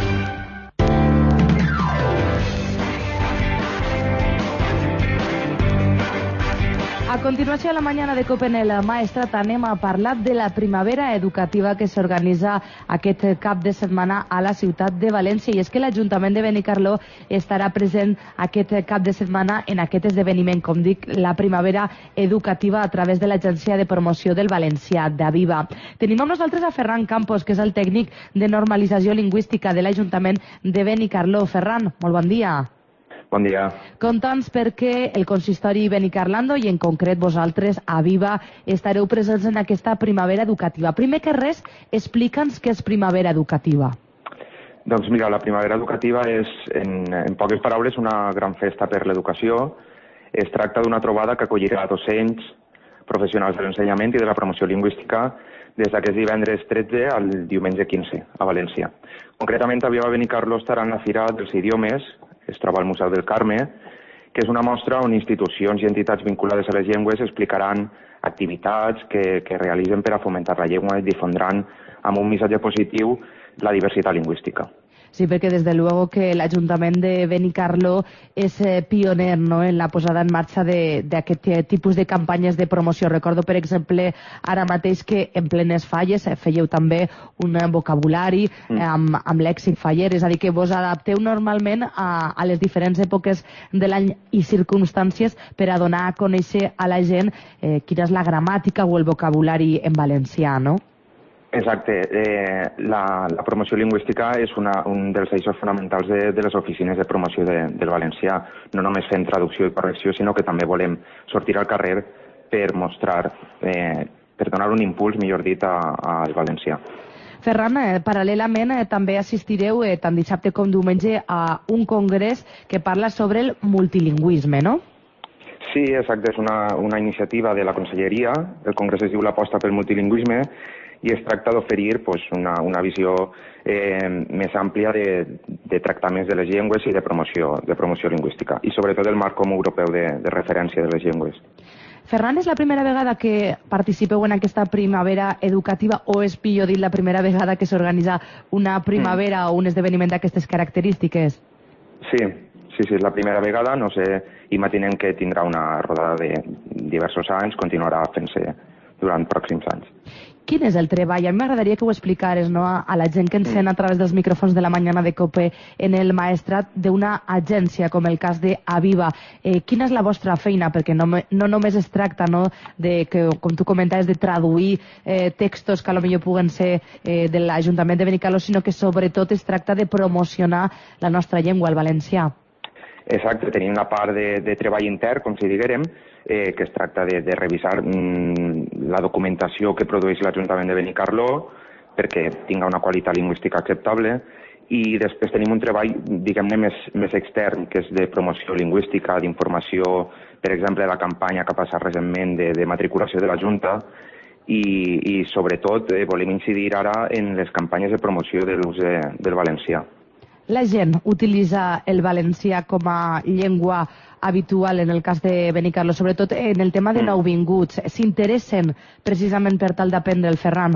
Speaker 3: A continuació, a la mañana de COPE en el Maestrat, anem a parlar de la primavera educativa que s'organitza aquest cap de setmana a la ciutat de València. I és que l'Ajuntament de Benicarló estarà present aquest cap de setmana en aquest esdeveniment, com dic, la primavera educativa, a través de l'Agència de Promoció del Valencià, d'Aviva. Tenim amb nosaltres a Ferran Campos, que és el tècnic de normalització lingüística de l'Ajuntament de Benicarló. Ferran, molt bon dia.
Speaker 14: Bon dia.
Speaker 3: Conta'ns per què el consistori Benicarlando i en concret vosaltres, Aviva, estareu presents en aquesta primavera educativa. Primer que res, explica'ns què és primavera educativa.
Speaker 14: Doncs mira, la primavera educativa és, en, en poques paraules, una gran festa per l'educació. Es tracta d'una trobada que acollirà docents, professionals de l'ensenyament i de la promoció lingüística des d'aquest divendres tretze al diumenge quinze a València. Concretament, Aviva Benicarló estarà en la Fira dels Idiomes, es troba al Museu del Carme, que és una mostra on institucions i entitats vinculades a les llengües explicaran activitats que, que realitzen per a fomentar la llengua i difondran amb un missatge positiu la diversitat lingüística.
Speaker 3: Sí, perquè des de luego que l'Ajuntament de Benicarló és eh, pioner, ¿no?, en la posada en marxa d'aquest tipus de campanyes de promoció. Recordo, per exemple, ara mateix que en plenes falles eh, fèieu també un vocabulari eh, amb, amb lèxic faller, és a dir, que vos adapteu normalment a, a les diferents èpoques de l'any i circumstàncies per a donar a conèixer a la gent eh, quina és la gramàtica o el vocabulari en valencià, no?
Speaker 14: Exacte. Eh, la, la promoció lingüística és una, un dels eixos fonamentals de, de les oficines de promoció de, del valencià. No només fem traducció i correcció, sinó que també volem sortir al carrer per mostrar, eh, per donar un impuls, millor dit, al valencià.
Speaker 3: Ferran, eh, paral·lelament eh, també assistireu eh, tant dissabte com diumenge a un congrés que parla sobre el multilingüisme, no?
Speaker 14: Sí, exacte. És una, una iniciativa de la Conselleria. El congrés es diu l'Aposta pel Multilingüisme i es tracta d'oferir pues, una, una visió eh, més àmplia de, de tractaments de les llengües i de promoció, de promoció lingüística, i sobretot el marc comú europeu de, de referència de les llengües.
Speaker 3: Ferran, és la primera vegada que participeu en aquesta primavera educativa, o és, millor dit, la primera vegada que s'organitza una primavera mm. o un esdeveniment d'aquestes característiques?
Speaker 14: Sí, sí, sí, és la primera vegada. No sé, imaginem que tindrà una rodada de diversos anys, continuarà fent-se durant pròxims anys.
Speaker 3: Quin és el treball? A mi m'agradaria que ho explicares, no?, a la gent que ens sent a través dels micròfons de la mañana de COPE en el Maestrat, d'una agència com el cas d'Aviva. Eh, quina és la vostra feina? Perquè no, no només es tracta, no?, de que, com tu comentaves, de traduir eh, textos que potser puguen ser eh, de l'Ajuntament de Benicarló, sinó que sobretot es tracta de promocionar la nostra llengua, el valencià.
Speaker 14: Exacte, tenim una part de, de treball intern, com si diguérem, eh, que es tracta de, de revisar mm, la documentació que produeix l'Ajuntament de Benicarló perquè tinga una qualitat lingüística acceptable, i després tenim un treball, diguem-ne, més, més extern, que és de promoció lingüística, d'informació, per exemple, la campanya que ha passat recentment de, de matriculació de la Junta, i, i sobretot eh, volem incidir ara en les campanyes de promoció de l'ús de, del valencià.
Speaker 3: La gent utilitza el valencià com a llengua habitual en el cas de Benicarló, sobretot en el tema de nouvinguts. S'interessen precisament per tal d'aprendre el Ferran?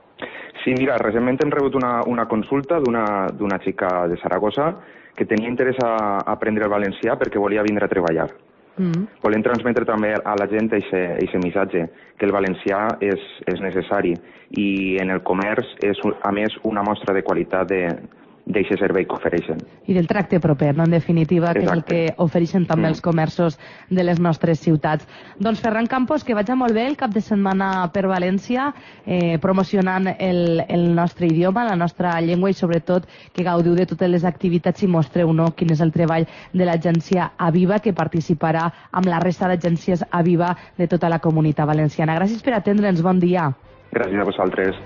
Speaker 14: Sí, mira, recentment hem rebut una, una consulta d'una xica de Saragossa que tenia interès a aprendre el valencià perquè volia vindre a treballar. Mm. Volem transmetre també a la gent aquest missatge, que el valencià és, és necessari i en el comerç és, a més, una mostra de qualitat de d'aquest servei que ofereixen.
Speaker 3: I del tracte proper, no? En definitiva, que Exacte. És el que ofereixen també mm. els comerços de les nostres ciutats. Doncs Ferran Campos, que vagi molt bé el cap de setmana per València, eh, promocionant el, el nostre idioma, la nostra llengua i sobretot que gaudiu de totes les activitats i mostreu, no?, quin és el treball de l'agència Aviva, que participarà amb la resta d'agències Aviva de tota la comunitat valenciana. Gràcies per atendre'ns, bon dia.
Speaker 14: Gràcies a vosaltres.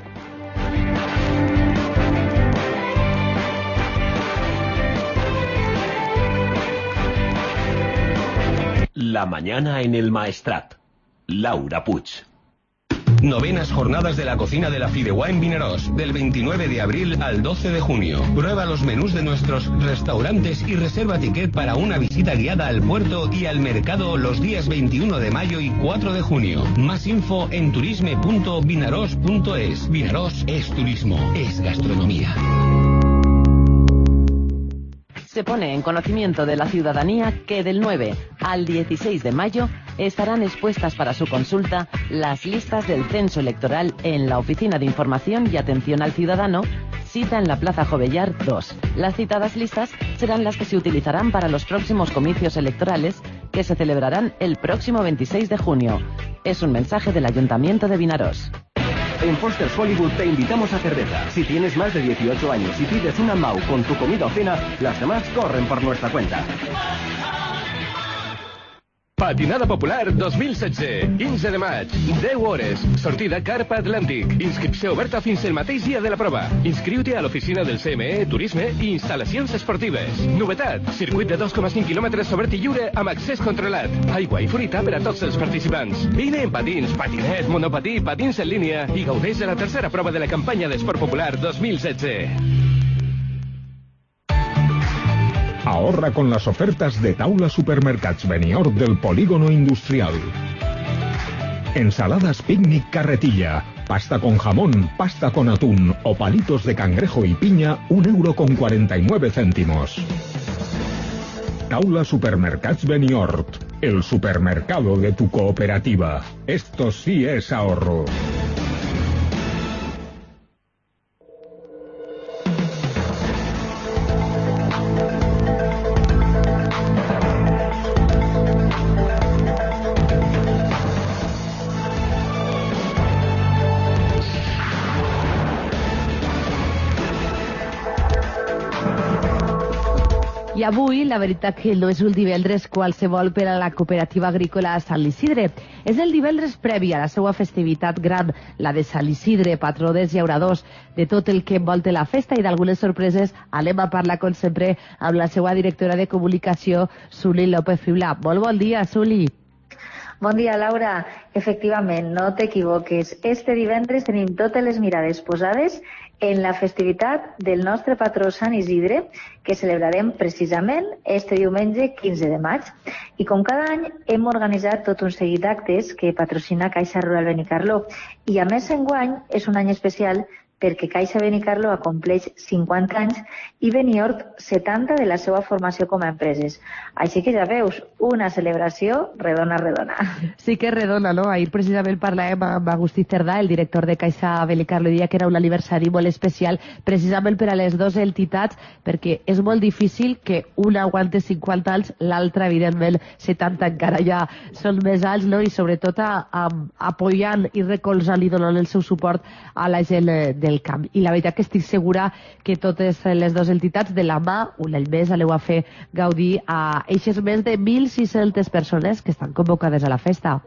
Speaker 13: La mañana en el Maestrat. Laura Puig.
Speaker 6: Novenas jornadas de la cocina de la Fideuá en Vinaròs, del veintinueve de abril al doce de junio. Prueba los menús de nuestros restaurantes y reserva ticket para una visita guiada al puerto y al mercado los días veintiuno de mayo y cuatro de junio. Más info en turisme punto vinaròs punto es. Vinaròs es turismo, es gastronomía.
Speaker 1: Se pone en conocimiento de la ciudadanía que del nueve al dieciséis de mayo estarán expuestas para su consulta las listas del censo electoral en la Oficina de Información y Atención al Ciudadano, cita en la Plaza Jovellar dos. Las citadas listas serán las que se utilizarán para los próximos comicios electorales que se celebrarán el próximo veintiséis de junio. Es un mensaje del Ayuntamiento de Vinaròs.
Speaker 2: En Foster's Hollywood te invitamos a cerveza. Si tienes más de dieciocho años y pides una M A U con tu comida o cena, las demás corren por nuestra cuenta.
Speaker 5: Patinada Popular dos mil setze, quinze de maig, deu hores, sortida Carpa Atlàntic, inscripció oberta fins el mateix dia de la prova. Inscriu-te a l'oficina del C M E, Turisme i Instal·lacions Esportives. Novetat, circuit de dos coma cinc quilòmetres obert i lliure amb accés controlat. Aigua i fruita per a tots els participants. Vine en patins, patinet, monopatí, patins en línia i gaudeix de la tercera prova de la campanya d'Esport Popular dos mil setze.
Speaker 9: Ahorra con las ofertas de Taula Supermercats Benihord del Polígono Industrial. Ensaladas Picnic Carretilla, pasta con jamón, pasta con atún o palitos de cangrejo y piña, un euro con cuarenta y nueve céntimos. Taula Supermercats Benihord, el supermercado de tu cooperativa. Esto sí es ahorro.
Speaker 3: I avui, la veritat que no és un divendres qualsevol per a la cooperativa agrícola Sant Isidre. És el divendres previ a la seva festivitat gran, la de Sant Isidre, patró dels llauradors. De tot el que envolta la festa i d'algunes sorpreses, anem a parlar, com sempre, amb la seva directora de comunicació, Suli López Fibla. Molt bon dia, Suli.
Speaker 15: Bon dia, Laura. Efectivament, no t'equivoques. Este divendres tenim totes les mirades posades en la festivitat del nostre patró Sant Isidre, que celebrarem precisament este diumenge quinze de maig. I com cada any hem organitzat tot un seguit d'actes que patrocina Caixa Rural Benicarló. I a més, enguany és un any especial perquè Caixa Benicarló acompleix cinquanta anys i Benihord setanta de la seva formació com a empreses. Així que ja veus, una celebració redona, redona.
Speaker 3: Sí que és redona, no? Ahir precisament parlàvem amb Agustí Cerdà, el director de Caixa Benicarló, i deia que era un aniversari molt especial precisament per a les dues entitats, perquè és molt difícil que una aguante cinquanta anys, l'altra, evidentment, setanta encara ja són més alts, no? I sobretot a, a, apoyant i recolzant i donant el seu suport a la gent de del camp. I la veritat que estic segura que totes les dues entitats de la mà, un any més, aneu a fer gaudir a eixes més de mil sis-centes persones que estan convocades a la festa.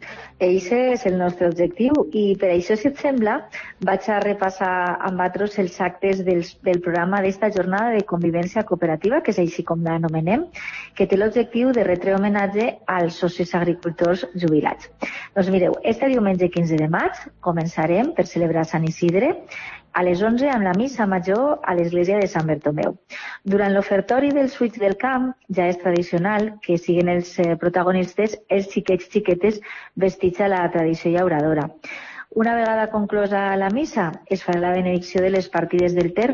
Speaker 15: Eixe és el nostre objectiu i per això, si et sembla, vaig a repassar amb vosaltres els actes del, del programa d'esta jornada de convivència cooperativa, que és així com l'anomenem, que té l'objectiu de retre homenatge als socis agricultors jubilats. Doncs mireu, este diumenge quinze de maig començarem per celebrar Sant Isidre a les onze amb la missa major a l'església de Sant Bertomeu. Durant l'ofertori dels fruits del camp ja és tradicional que siguin els protagonistes els xiquets xiquetes vestits a la tradició llauradora. Una vegada conclosa la missa, es farà la benedicció de les partides del terme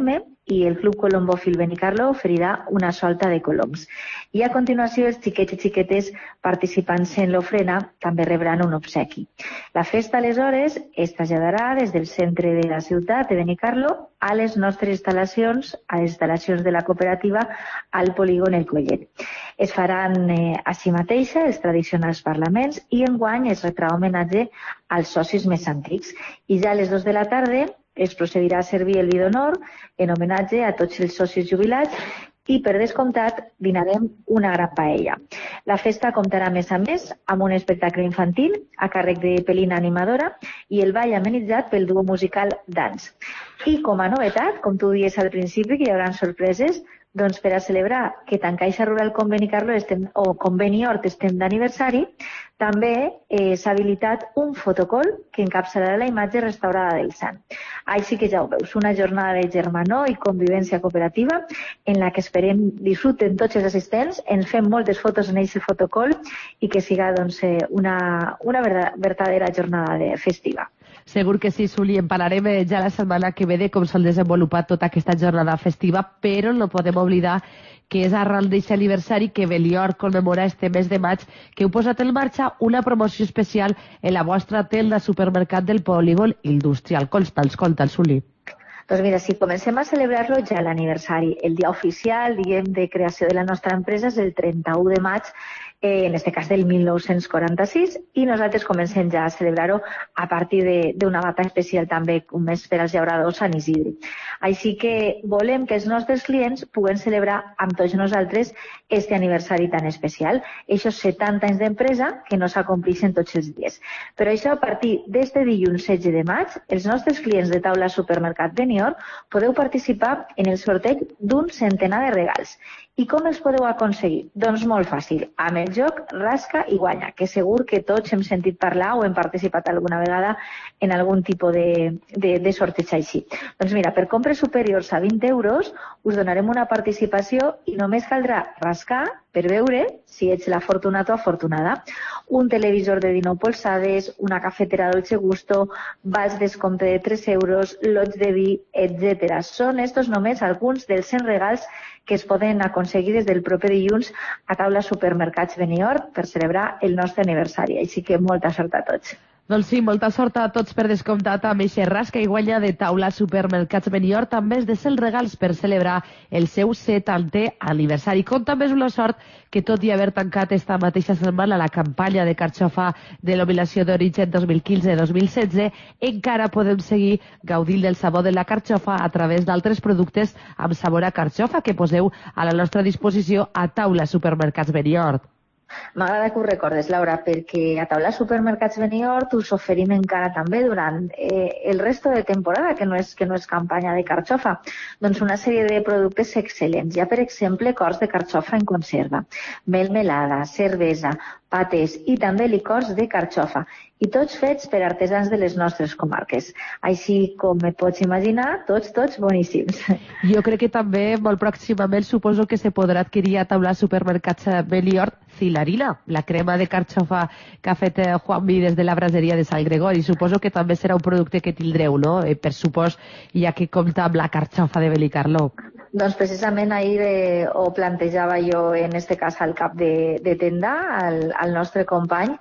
Speaker 15: i el Club Colombòfil Benicarló oferirà una solta de coloms. I a continuació els xiquets i xiquetes participants en l'ofrena també rebran un obsequi. La festa, aleshores, es traslladarà des del centre de la ciutat de Benicarló a les nostres instal·lacions, a les instal·lacions de la cooperativa al polígon El Collet. Es faran eh, així mateixa els tradicionals parlaments i enguany es retrà homenatge als socis més antics. I ja a les dues de la tarda es procedirà a servir el vi d'honor en homenatge a tots els socis jubilats i, per descomptat, dinarem una gran paella. La festa comptarà, a més a més, amb un espectacle infantil a càrrec de Pelina Animadora i el ball amenitzat pel duo musical Dance. I, com a novetat, com tu dies al principi, que hi haurà sorpreses, doncs per a celebrar que tant Caixa Rural com Benicarló estem, o com Beniort estem d'aniversari, també eh, s'ha habilitat un fotocol que encapçalarà la imatge restaurada del sant. Així que ja ho veus, una jornada de germanor i convivència cooperativa en la que esperem disfruten tots els assistents, ens fem moltes fotos en aquest fotocol i que siga doncs, una, una verdadera jornada de festiva.
Speaker 3: Segur que sí, Suli, en parlarem ja la setmana que ve de com s'ha desenvolupat tota aquesta jornada festiva, però no podem oblidar que és arran d'aquest aniversari que Beliort commemora este mes de maig, que heu posat en marxa una promoció especial en la vostra tenda supermercat del polígon industrial. Consta'ls, consta'ls, Suli.
Speaker 15: Doncs mira, si comencem a celebrar-lo ja l'aniversari, el dia oficial, diguem, de creació de la nostra empresa és el trenta-u de maig, eh, en este cas del mil nou-cents quaranta-sis, i nosaltres comencem ja a celebrar-ho a partir d'una data especial també, un mes per als llauradors, Sant Isidre. Així que volem que els nostres clients puguen celebrar amb tots nosaltres este aniversari tan especial. Aquests setanta anys d'empresa que no s'acomplixen tots els dies. Per això, a partir d'este dilluns setze de maig, els nostres clients de taula Supermercat Beniort podeu participar en el sorteig d'un centenar de regals. I com els podeu aconseguir? Doncs molt fàcil, amb el joc Rasca i Guanya, que segur que tots hem sentit parlar o hem participat alguna vegada en algun tipus de, de, de sorteig així. Doncs mira, per compres superiors a vint euros us donarem una participació i només caldrà rascar per veure si ets l'afortunat o afortunada. Un televisor de dinou polzades, una cafetera Dolce Gusto, vals descompte de tres euros, lots de vi, etcètera. Són estos només alguns dels cent regals que es poden aconseguir des del proper dilluns a taula Supermercats Beniort per celebrar el nostre aniversari. Així que molta sort a tots.
Speaker 3: Doncs sí, molta sort a tots per descomptat amb eixe Rasca i Guanya de taula Supermercats Beniort, també és de cent regals per celebrar el seu setantè aniversari. Com també és una sort que tot i haver tancat esta mateixa setmana la campanya de carxofa de l'obligació d'origen dos mil quinze dos mil setze, encara podem seguir gaudint del sabor de la carxofa a través d'altres productes amb sabor a carxofa que poseu a la nostra disposició a taula Supermercats Beniort.
Speaker 15: M'agrada que ho recordes, Laura, perquè a taula Supermercats Beniort us oferim encara també durant eh, el resto de temporada, que no, és, que no és campanya de carxofa, doncs una sèrie de productes excel·lents. Hi ha, per exemple, cors de carxofa en conserva, melmelada, cervesa, patés i també licors de carxofa, i tots fets per artesans de les nostres comarques. Així com et pots imaginar, tots, tots boníssims.
Speaker 3: Jo crec que també molt pròximament suposo que se podrà adquirir a taula Supermercats Beniort Cilarina, la crema de carxofa que ha fet Juanmi des de la braseria de Sant Gregori. Suposo que també serà un producte que tindreu, no? Eh, per supòs, ja que compta amb la carxofa de Benicarló.
Speaker 15: Doncs precisament ahir eh, ho plantejava jo, en este cas, al cap de, de tenda, al, al nostre company,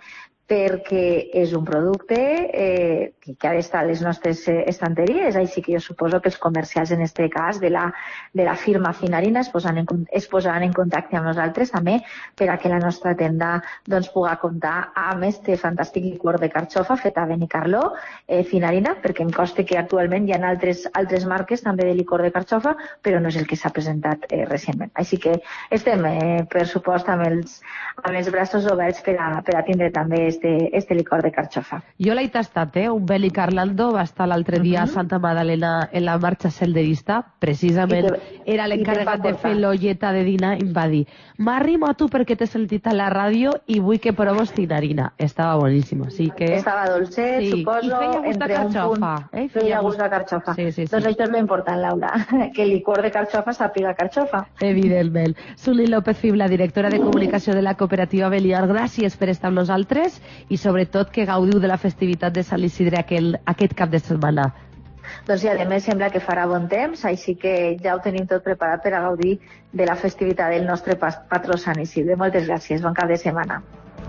Speaker 15: perquè és un producte eh, que, que ha d'estar a les nostres eh, estanteries, així que jo suposo que els comercials, en aquest cas, de la, de la firma Finarina, es posaran, en, es posaran en contacte amb nosaltres també per a que la nostra tenda doncs, pugui comptar amb este fantàstic licor de carxofa fet a Benicarló, eh, Finarina, perquè em costa que actualment hi ha altres, altres marques també de licor de carxofa, però no és el que s'ha presentat eh, recentment. Així que estem, eh, per supost, amb els, amb els braços oberts per a, per a tindre també este, este licor de carxofa.
Speaker 3: Jo l'he tastat, eh? Un Beli Carlando va estar l'altre dia uh -huh. a Santa Magdalena en la marxa senderista, precisament te, era l'encarregat de fer l'olleta de dinar i em va dir, m'arrimo a tu perquè t'he sentit a la ràdio i vull que proves tinarina. Estava boníssima, sí que...
Speaker 15: Estava dolcet, sí. Suposo,
Speaker 3: I feia gust de carxofa.
Speaker 15: Eh? Feia, feia gust de carxofa.
Speaker 3: Sí, sí, sí.
Speaker 15: Doncs això és l'important, Laura, que el licor de carxofa sàpiga carxofa.
Speaker 3: Evidentment. Suli López Fibla, directora de comunicació de la cooperativa Beliort, gràcies per estar amb nosaltres i sobretot que gaudiu de la festivitat de Sant Isidre aquel, aquest cap de setmana.
Speaker 15: Doncs i a més sembla que farà bon temps, així que ja ho tenim tot preparat per a gaudir de la festivitat del nostre patró Sant Isidre. Moltes gràcies, bon cap de setmana.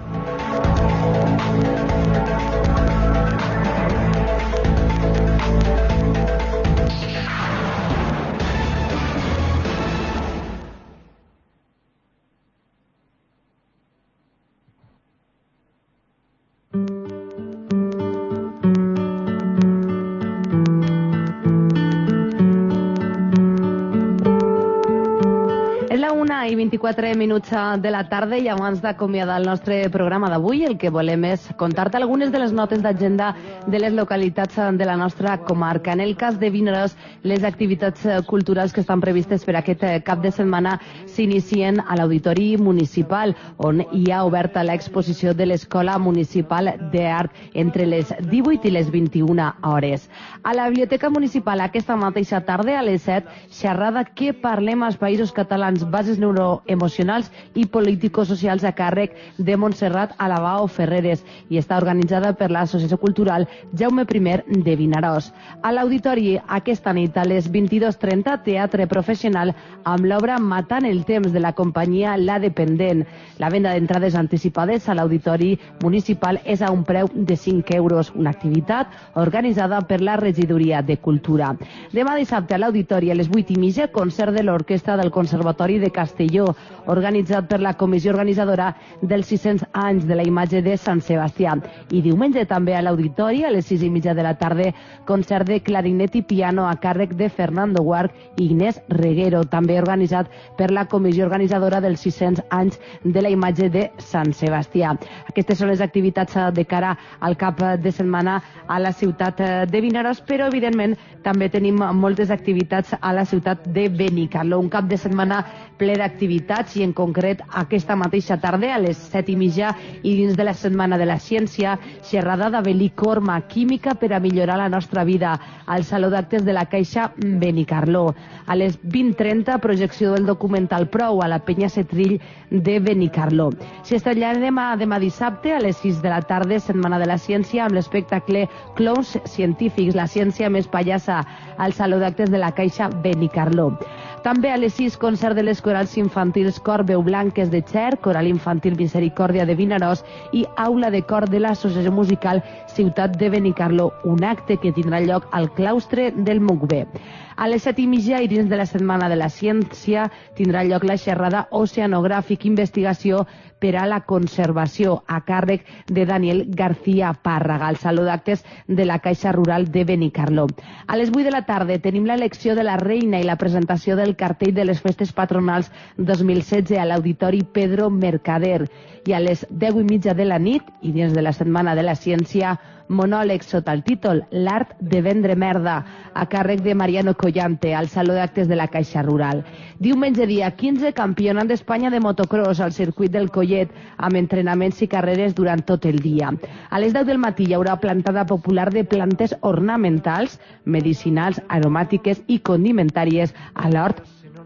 Speaker 3: I vint-i-quatre minuts de la tarda i abans d'acomiadar el nostre programa d'avui el que volem és contar-te algunes de les notes d'agenda de les localitats de la nostra comarca. En el cas de Vinaròs, les activitats culturals que estan previstes per aquest cap de setmana s'inicien a l'Auditori Municipal, on hi ha oberta l'exposició de l'Escola Municipal d'Art entre les divuit i les vint-i-una hores. A la Biblioteca Municipal aquesta mateixa tarda a les set, xerrada que parlem als Països Catalans, bases neuroemocionals i político-socials a càrrec de Montserrat Alabao Ferreres i està organitzada per l'Associació Cultural Jaume primer de Vinaròs. A l'Auditori aquesta nit a les vint-i-dues trenta, teatre professional amb l'obra Matant el temps de la companyia La Dependent. La venda d'entrades anticipades a l'Auditori Municipal és a un preu de cinc euros, una activitat organitzada per la Regidoria de Cultura. Demà dissabte a l'Auditori a les vuit i mitja, concert de l'Orquestra del Conservatori de Castelló, organitzat per la comissió organitzadora dels sis-cents anys de la imatge de Sant Sebastià. I diumenge també a l'Auditori, a les sis i mitja de la tarda, concert de clarinet i piano a càrrec de Fernando Guarch i Inés Reguero, també organitzat per la comissió organitzadora dels sis-cents anys de la imatge de Sant Sebastià. Aquestes són les activitats de cara al cap de setmana a la ciutat de Vinaròs, però evidentment també tenim moltes activitats a la ciutat de Benicarló. Un cap de setmana ple d'activitats i en concret aquesta mateixa tarda a les set i mitja i dins de la Setmana de la Ciència, xerrada d'Avelí Corma, química per a millorar la nostra vida, al Saló d'Actes de la Caixa Benicarló. A les vint trenta, projecció del documental Prou a la Penya Setrill de Benicarló. Si es traslladem a demà dissabte a les sis de la tarda, Setmana de la Ciència amb l'espectacle Clowns Científics, la ciència més pallassa, al Saló d'Actes de la Caixa Benicarló. També a les sis, concert de les corals infantils Cor Veu Blanques de Xer, Coral Infantil Misericòrdia de Vinaròs i Aula de Cor de l'Associació Musical Ciutat de Benicarló, un acte que tindrà lloc al claustre del Mucbe. A les set i mitja i dins de la Setmana de la Ciència tindrà lloc la xerrada Oceanogràfic Investigació per a la Conservació a càrrec de Daniel García Párraga al Saló d'Actes de la Caixa Rural de Benicarló. A les vuit de la tarda tenim l'elecció de la reina i la presentació del cartell de les festes patronals dos mil setze a l'Auditori Pedro Mercader. I a les deu i mitja de la nit i dins de la Setmana de la Ciència, monòleg sota el títol L'art de vendre merda a càrrec de Mariano Collante al Saló d'Actes de la Caixa Rural. Diumenge dia quinze, campionat d'Espanya de motocross al circuit del Collet amb entrenaments i carreres durant tot el dia. A les deu del matí hi haurà plantada popular de plantes ornamentals, medicinals, aromàtiques i condimentàries a l'Hort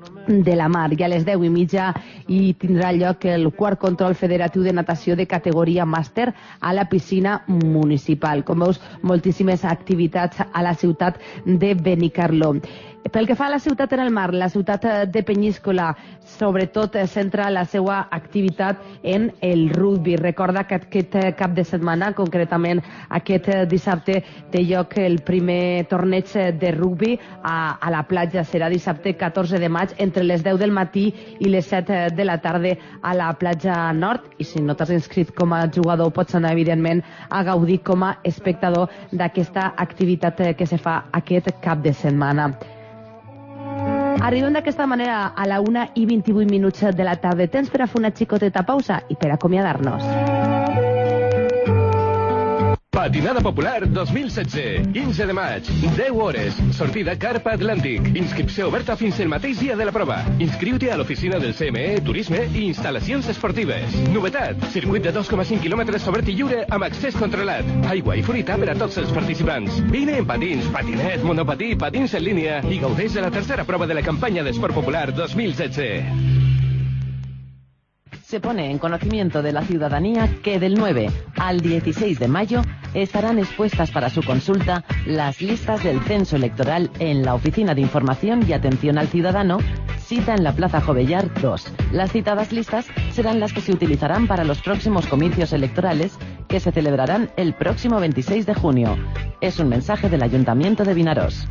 Speaker 3: de la Mar. I a les deu i mitja hi tindrà lloc el quart control federatiu de natació de categoria màster a la piscina municipal. Com veus, moltíssimes activitats a la ciutat de Benicarló. Pel que fa a la ciutat en el mar, la ciutat de Penyíscola sobretot centra la seva activitat en el rugbi. Recorda que aquest cap de setmana, concretament aquest dissabte, té lloc el primer torneig de rugbi a, a la platja. Serà dissabte catorze de maig entre les deu del matí i les set de la tarda a la platja nord. I si no t'has inscrit com a jugador, pots anar, evidentment, a gaudir com a espectador d'aquesta activitat que se fa aquest cap de setmana. Arribem d'aquesta manera a la una i vint-i-vuit minuts de la tarda. Temps per a fer una xicoteta pausa i per acomiadar-nos.
Speaker 5: Patinada Popular dos mil setze, quinze de maig, deu hores, sortida Carpa Atlàntic. Inscripció oberta fins el mateix dia de la prova. Inscriu-te a l'oficina del C M E Turisme i Instal·lacions Esportives. Novetat, circuit de dos coma cinc quilòmetres obert i lliure amb accés controlat. Aigua i fruita per a tots els participants. Vine en patins, patinet, monopatí, patins en línia i gaudeix de la tercera prova de la campanya d'Esport Popular dos mil setze.
Speaker 1: Se pone en conocimiento de la ciudadanía que del nueve al dieciséis de mayo estarán expuestas para su consulta las listas del censo electoral en la Oficina de Información y Atención al Ciudadano, cita en la Plaza Jovellar dos. Las citadas listas serán las que se utilizarán para los próximos comicios electorales que se celebrarán el próximo veintiséis de junio. Es un mensaje del Ayuntamiento de Vinaròs.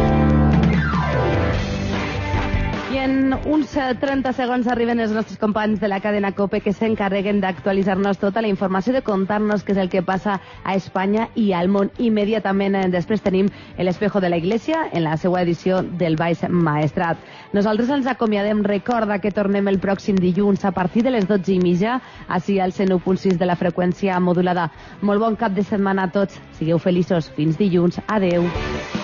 Speaker 3: I en uns trenta segons arriben els nostres companys de la cadena COPE que s'encarreguen d'actualitzar-nos tota la informació, de contar-nos què és el que passa a Espanya i al món. Immediatament després tenim el Espejo de la Iglesia en la seva edició del Baix Maestrat. Nosaltres ens acomiadem. Recorda que tornem el pròxim dilluns a partir de les dotze i mitja, així al cent u punt sis de la freqüència modulada. Molt bon cap de setmana a tots. Sigueu feliços. Fins dilluns. Adeu.